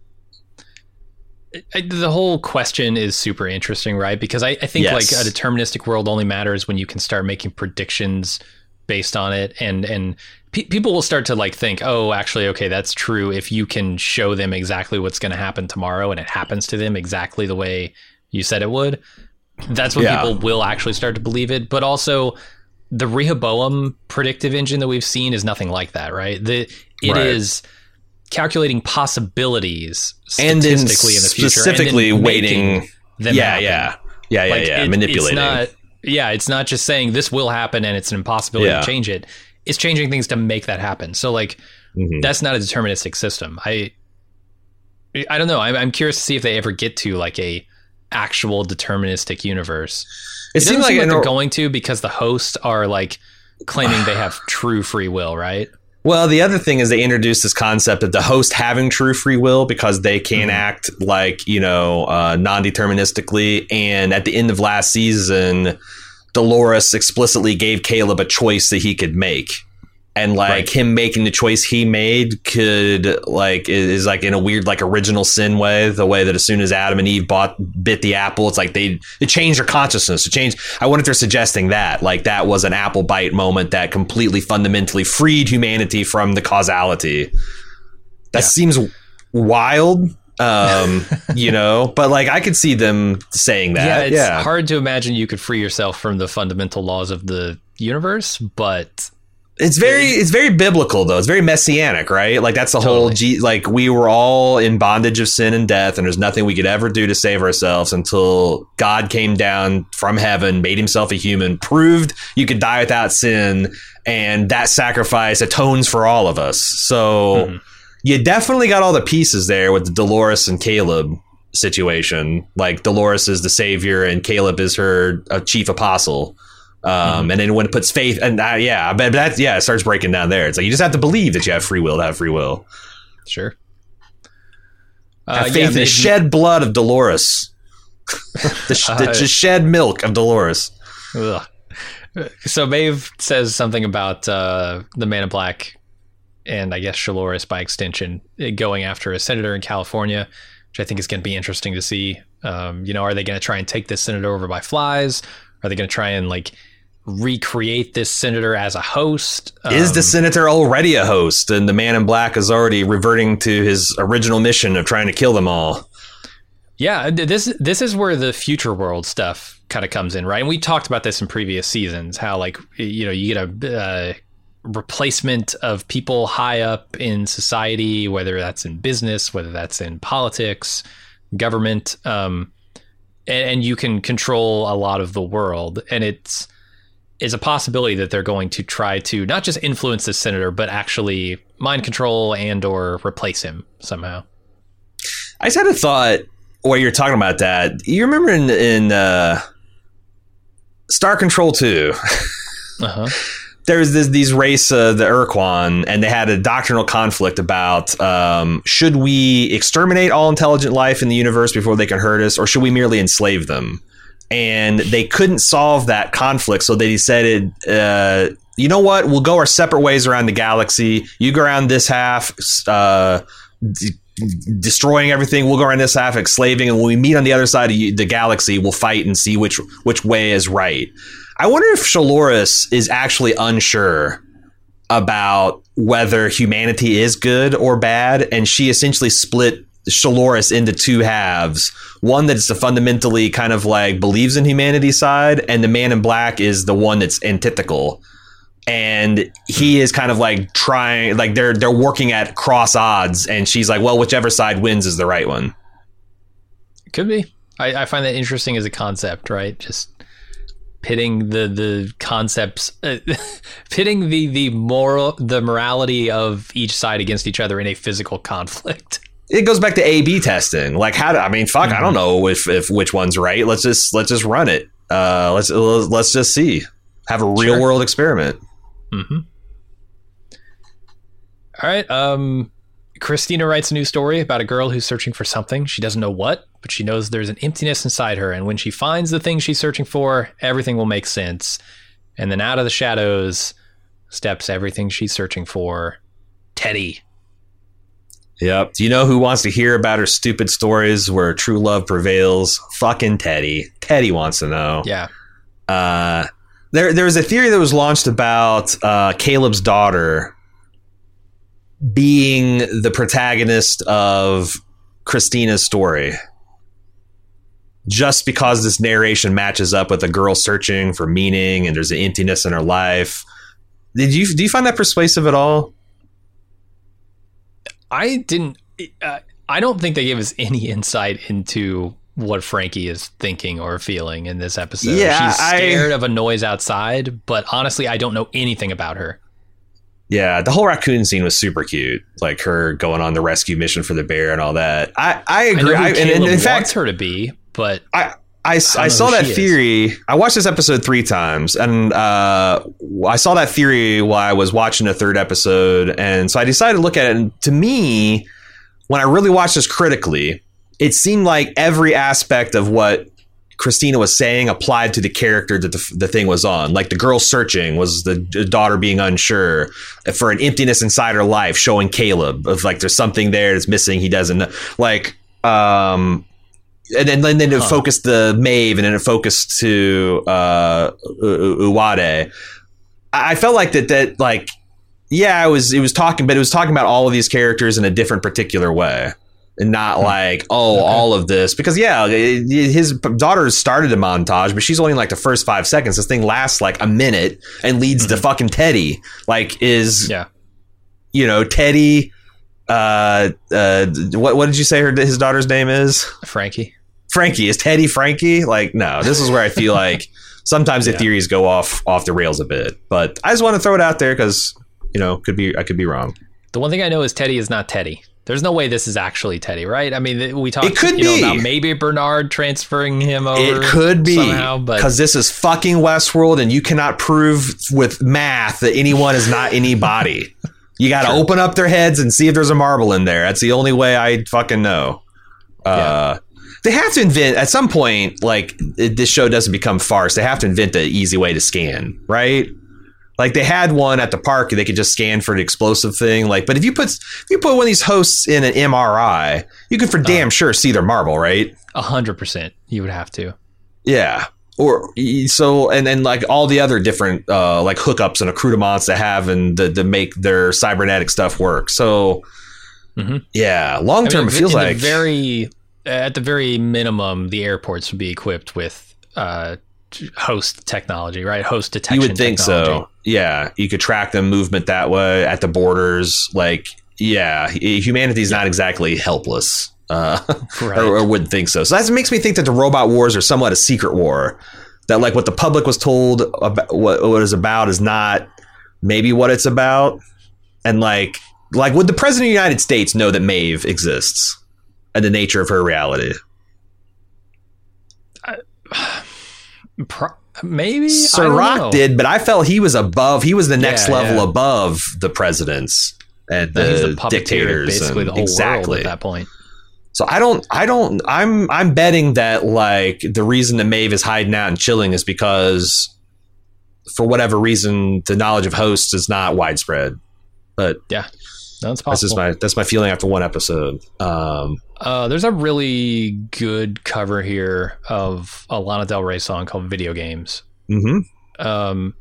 The whole question is super interesting, right? Because I think like a deterministic world only matters when you can start making predictions based on it, and people will start to like think, oh, actually, okay, that's true. If you can show them exactly what's going to happen tomorrow, and it happens to them exactly the way you said it would. That's when people will actually start to believe it. But also the Rehoboam predictive engine that we've seen is nothing like that, right? It is calculating possibilities statistically in the future. Specifically and then waiting. Them happen. Manipulating. It's not just saying this will happen and it's an impossibility to change it. It's changing things to make that happen. So like, that's not a deterministic system. I don't know. I'm curious to see if they ever get to like a actual deterministic universe. It seems like they're going to, because the hosts are like claiming they have true free will, right? Well, the other thing is they introduced this concept of the host having true free will because they can act like, non-deterministically. And at the end of last season, Dolores explicitly gave Caleb a choice that he could make. And him making the choice he made is like in a weird like original sin way, the way that as soon as Adam and Eve bit the apple, it's like it changed their consciousness. I wonder if they're suggesting that like that was an apple bite moment that completely fundamentally freed humanity from the causality. That seems wild, but like I could see them saying that. It's hard to imagine you could free yourself from the fundamental laws of the universe, but It's very biblical though. It's very messianic, right? Like that's the whole like we were all in bondage of sin and death, and there's nothing we could ever do to save ourselves until God came down from heaven, made himself a human, proved you could die without sin, and that sacrifice atones for all of us. So you definitely got all the pieces there with the Dolores and Caleb situation. Like Dolores is the savior and Caleb is her chief apostle. And then when it puts faith and but it starts breaking down there. It's like you just have to believe that you have free will to have free will. Sure. Have faith in the shed blood of Dolores. the shed milk of Dolores. Ugh. So Maeve says something about the Man in Black and I guess Dolores by extension going after a senator in California, which I think is going to be interesting to see. Are they going to try and take this senator over by flies? Are they going to try and like recreate this senator as a host. Is the senator already a host, and the Man in Black is already reverting to his original mission of trying to kill them all? Yeah, this is where the future world stuff kind of comes in, right? And we talked about this in previous seasons, how like, you know, you get a replacement of people high up in society, whether that's in business, whether that's in politics, government, and you can control a lot of the world. And it's a possibility that they're going to try to not just influence the senator, but actually mind control and or replace him somehow. I just had a thought while you're talking about that. You remember in Star Control 2, there was these race, the Urquan, and they had a doctrinal conflict about should we exterminate all intelligent life in the universe before they can hurt us, or should we merely enslave them? And they couldn't solve that conflict, so they decided, you know what, we'll go our separate ways around the galaxy. You go around this half, destroying everything. We'll go around this half, enslaving, and when we meet on the other side of the galaxy, we'll fight and see which way is right. I wonder if Shaloris is actually unsure about whether humanity is good or bad, and she essentially split Shaloris into two halves. One that's fundamentally kind of like believes in humanity's side, and the Man in Black is the one that's antithetical. And he is kind of like trying, like they're working at cross odds, and she's like, well, whichever side wins is the right one. Could be. I find that interesting as a concept, right? Just pitting the concepts, pitting the morality of each side against each other in a physical conflict. It goes back to A/B testing. Like, I don't know if which one's right. Let's just run it. Let's just see. Have a real world experiment. Mm-hmm. All right. Christina writes a new story about a girl who's searching for something. She doesn't know what, but she knows there's an emptiness inside her. And when she finds the thing she's searching for, everything will make sense. And then out of the shadows steps everything she's searching for, Teddy. Yep. Do you know who wants to hear about her stupid stories where true love prevails? Fucking Teddy. Teddy wants to know. Yeah. There was a theory that was launched about Caleb's daughter being the protagonist of Christina's story, just because this narration matches up with a girl searching for meaning and there's an emptiness in her life. Do you find that persuasive at all? I didn't. I don't think they gave us any insight into what Frankie is thinking or feeling in this episode. Yeah, she's scared of a noise outside, but honestly, I don't know anything about her. Yeah, the whole raccoon scene was super cute, like her going on the rescue mission for the bear and all that. I agree. I know who Caleb wants her to be, but I saw that theory. I watched this episode 3 times, and I saw that theory while I was watching the 3rd episode, and so I decided to look at it. And to me, when I really watched this critically, it seemed like every aspect of what Christina was saying applied to the character that the thing was on. Like the girl searching was the daughter being unsure for an emptiness inside her life, showing Caleb of like there's something there that's missing. He doesn't know. Like, and then it focused the Maeve, and then it focused to Uwade. I felt like that like, yeah, it was talking, but it was talking about all of these characters in a different particular way. And not like, all of this. Because, yeah, his daughter started a montage, but she's only in like the first 5 seconds. This thing lasts like a minute and leads to fucking Teddy. Like, Teddy, what did you say his daughter's name is? Frankie. Is Teddy Frankie? Like, no, this is where I feel like sometimes the theories go off the rails a bit. But I just want to throw it out there because, I could be wrong. The one thing I know is Teddy is not Teddy. There's no way this is actually Teddy, right? I mean, we talked it could be about maybe Bernard transferring him over. It could be somehow, because this is fucking Westworld, and you cannot prove with math that anyone is not anybody. You got to open up their heads and see if there's a marble in there. That's the only way I fucking know. They have to invent at some point. Like this show doesn't become farce. They have to invent the easy way to scan, right? Like they had one at the park, they could just scan for the explosive thing. Like, but if you put one of these hosts in an MRI, you could for damn sure see their marble, right? 100%, you would have to. Yeah. Or so, and then like all the other different like hookups and accoutrements they have and to make their cybernetic stuff work. So yeah, long term, it feels like at the very minimum, the airports would be equipped with host technology, right? Host detection. You would think technology. So. Yeah, you could track them movement that way at the borders. Like, yeah, humanity's not exactly helpless. Right. or wouldn't think so. So that makes me think that the robot wars are somewhat a secret war. That like what the public was told about what it is about is not maybe what it's about. And like would the president of the United States know that Maeve exists and the nature of her reality? Maybe Sir Rock did, but I felt he was above. He was the next level above the presidents and the dictators, basically the whole world at that point. So I'm betting that like the reason that Maeve is hiding out and chilling is because for whatever reason, the knowledge of hosts is not widespread. But yeah, that's possible. That's my feeling after one episode. There's a really good cover here of a Lana Del Rey song called Video Games. I'm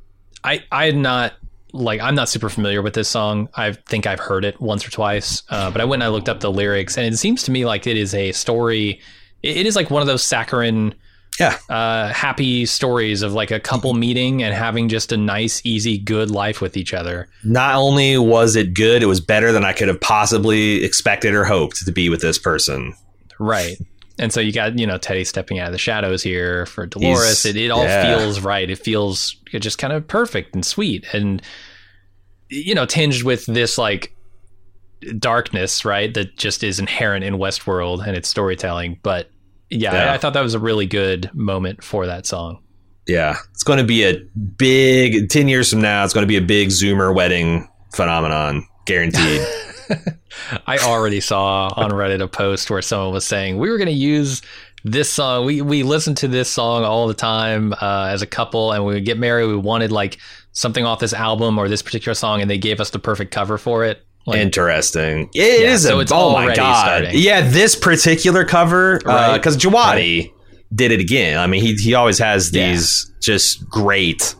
not super familiar with this song. I think I've heard it once or twice, but I went and I looked up the lyrics, and it seems to me like it is a story. It is like one of those saccharine, happy stories of like a couple meeting and having just a nice, easy, good life with each other. Not only was it good, it was better than I could have possibly expected or hoped to be with this person. Right. And so you got, Teddy stepping out of the shadows here for Dolores. It all feels right. It feels just kind of perfect and sweet and, tinged with this like darkness, right? That just is inherent in Westworld and its storytelling. But I thought that was a really good moment for that song. Yeah. It's going to be a big 10 years from now. It's going to be a big Zoomer wedding phenomenon. Guaranteed. I already saw on Reddit a post where someone was saying we were going to use this song. We listened to this song all the time as a couple, and we would get married. We wanted like something off this album or this particular song, and they gave us the perfect cover for it. Like, interesting. It is. So it's oh my god. Starting. Yeah, this particular cover because Jawadi did it again. I mean, he always has these just great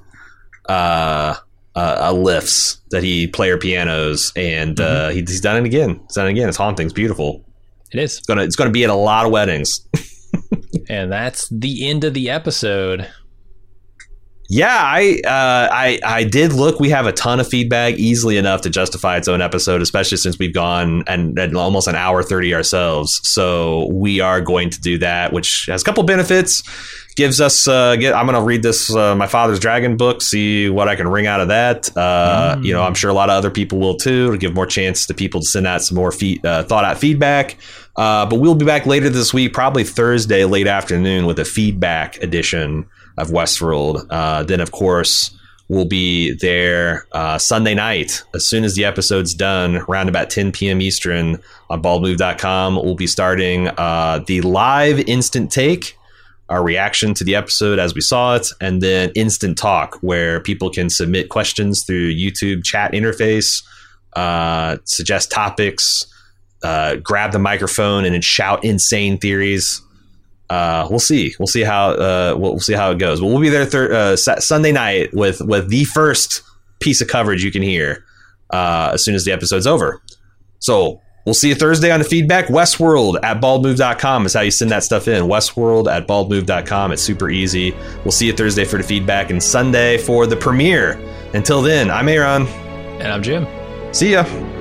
lifts that he player pianos, and he's done it again. It's haunting. It's beautiful. It is. It's gonna be at a lot of weddings. And that's the end of the episode. Yeah, I did look. We have a ton of feedback, easily enough to justify its own episode, especially since we've gone and almost an hour 30 ourselves. So we are going to do that, which has a couple benefits. Gives us I'm going to read this My Father's Dragon book, see what I can wring out of that. I'm sure a lot of other people will too, to give more chance to people to send out some more thought out feedback. But we'll be back later this week, probably Thursday late afternoon, with a feedback edition of Westworld. Then of course we'll be there Sunday night as soon as the episode's done, around about 10 p.m. Eastern on baldmove.com. We'll be starting the live instant take, our reaction to the episode as we saw it, and then instant talk, where people can submit questions through YouTube chat interface, suggest topics, grab the microphone and then shout insane theories. We'll see how it goes. But we'll be there Sunday night with the first piece of coverage you can hear as soon as the episode's over. So we'll see you Thursday on the feedback. Westworld at baldmove.com is how you send that stuff in. Westworld at baldmove.com. It's super easy. We'll see you Thursday for the feedback and Sunday for the premiere. Until then, I'm Aaron. And I'm Jim. See ya.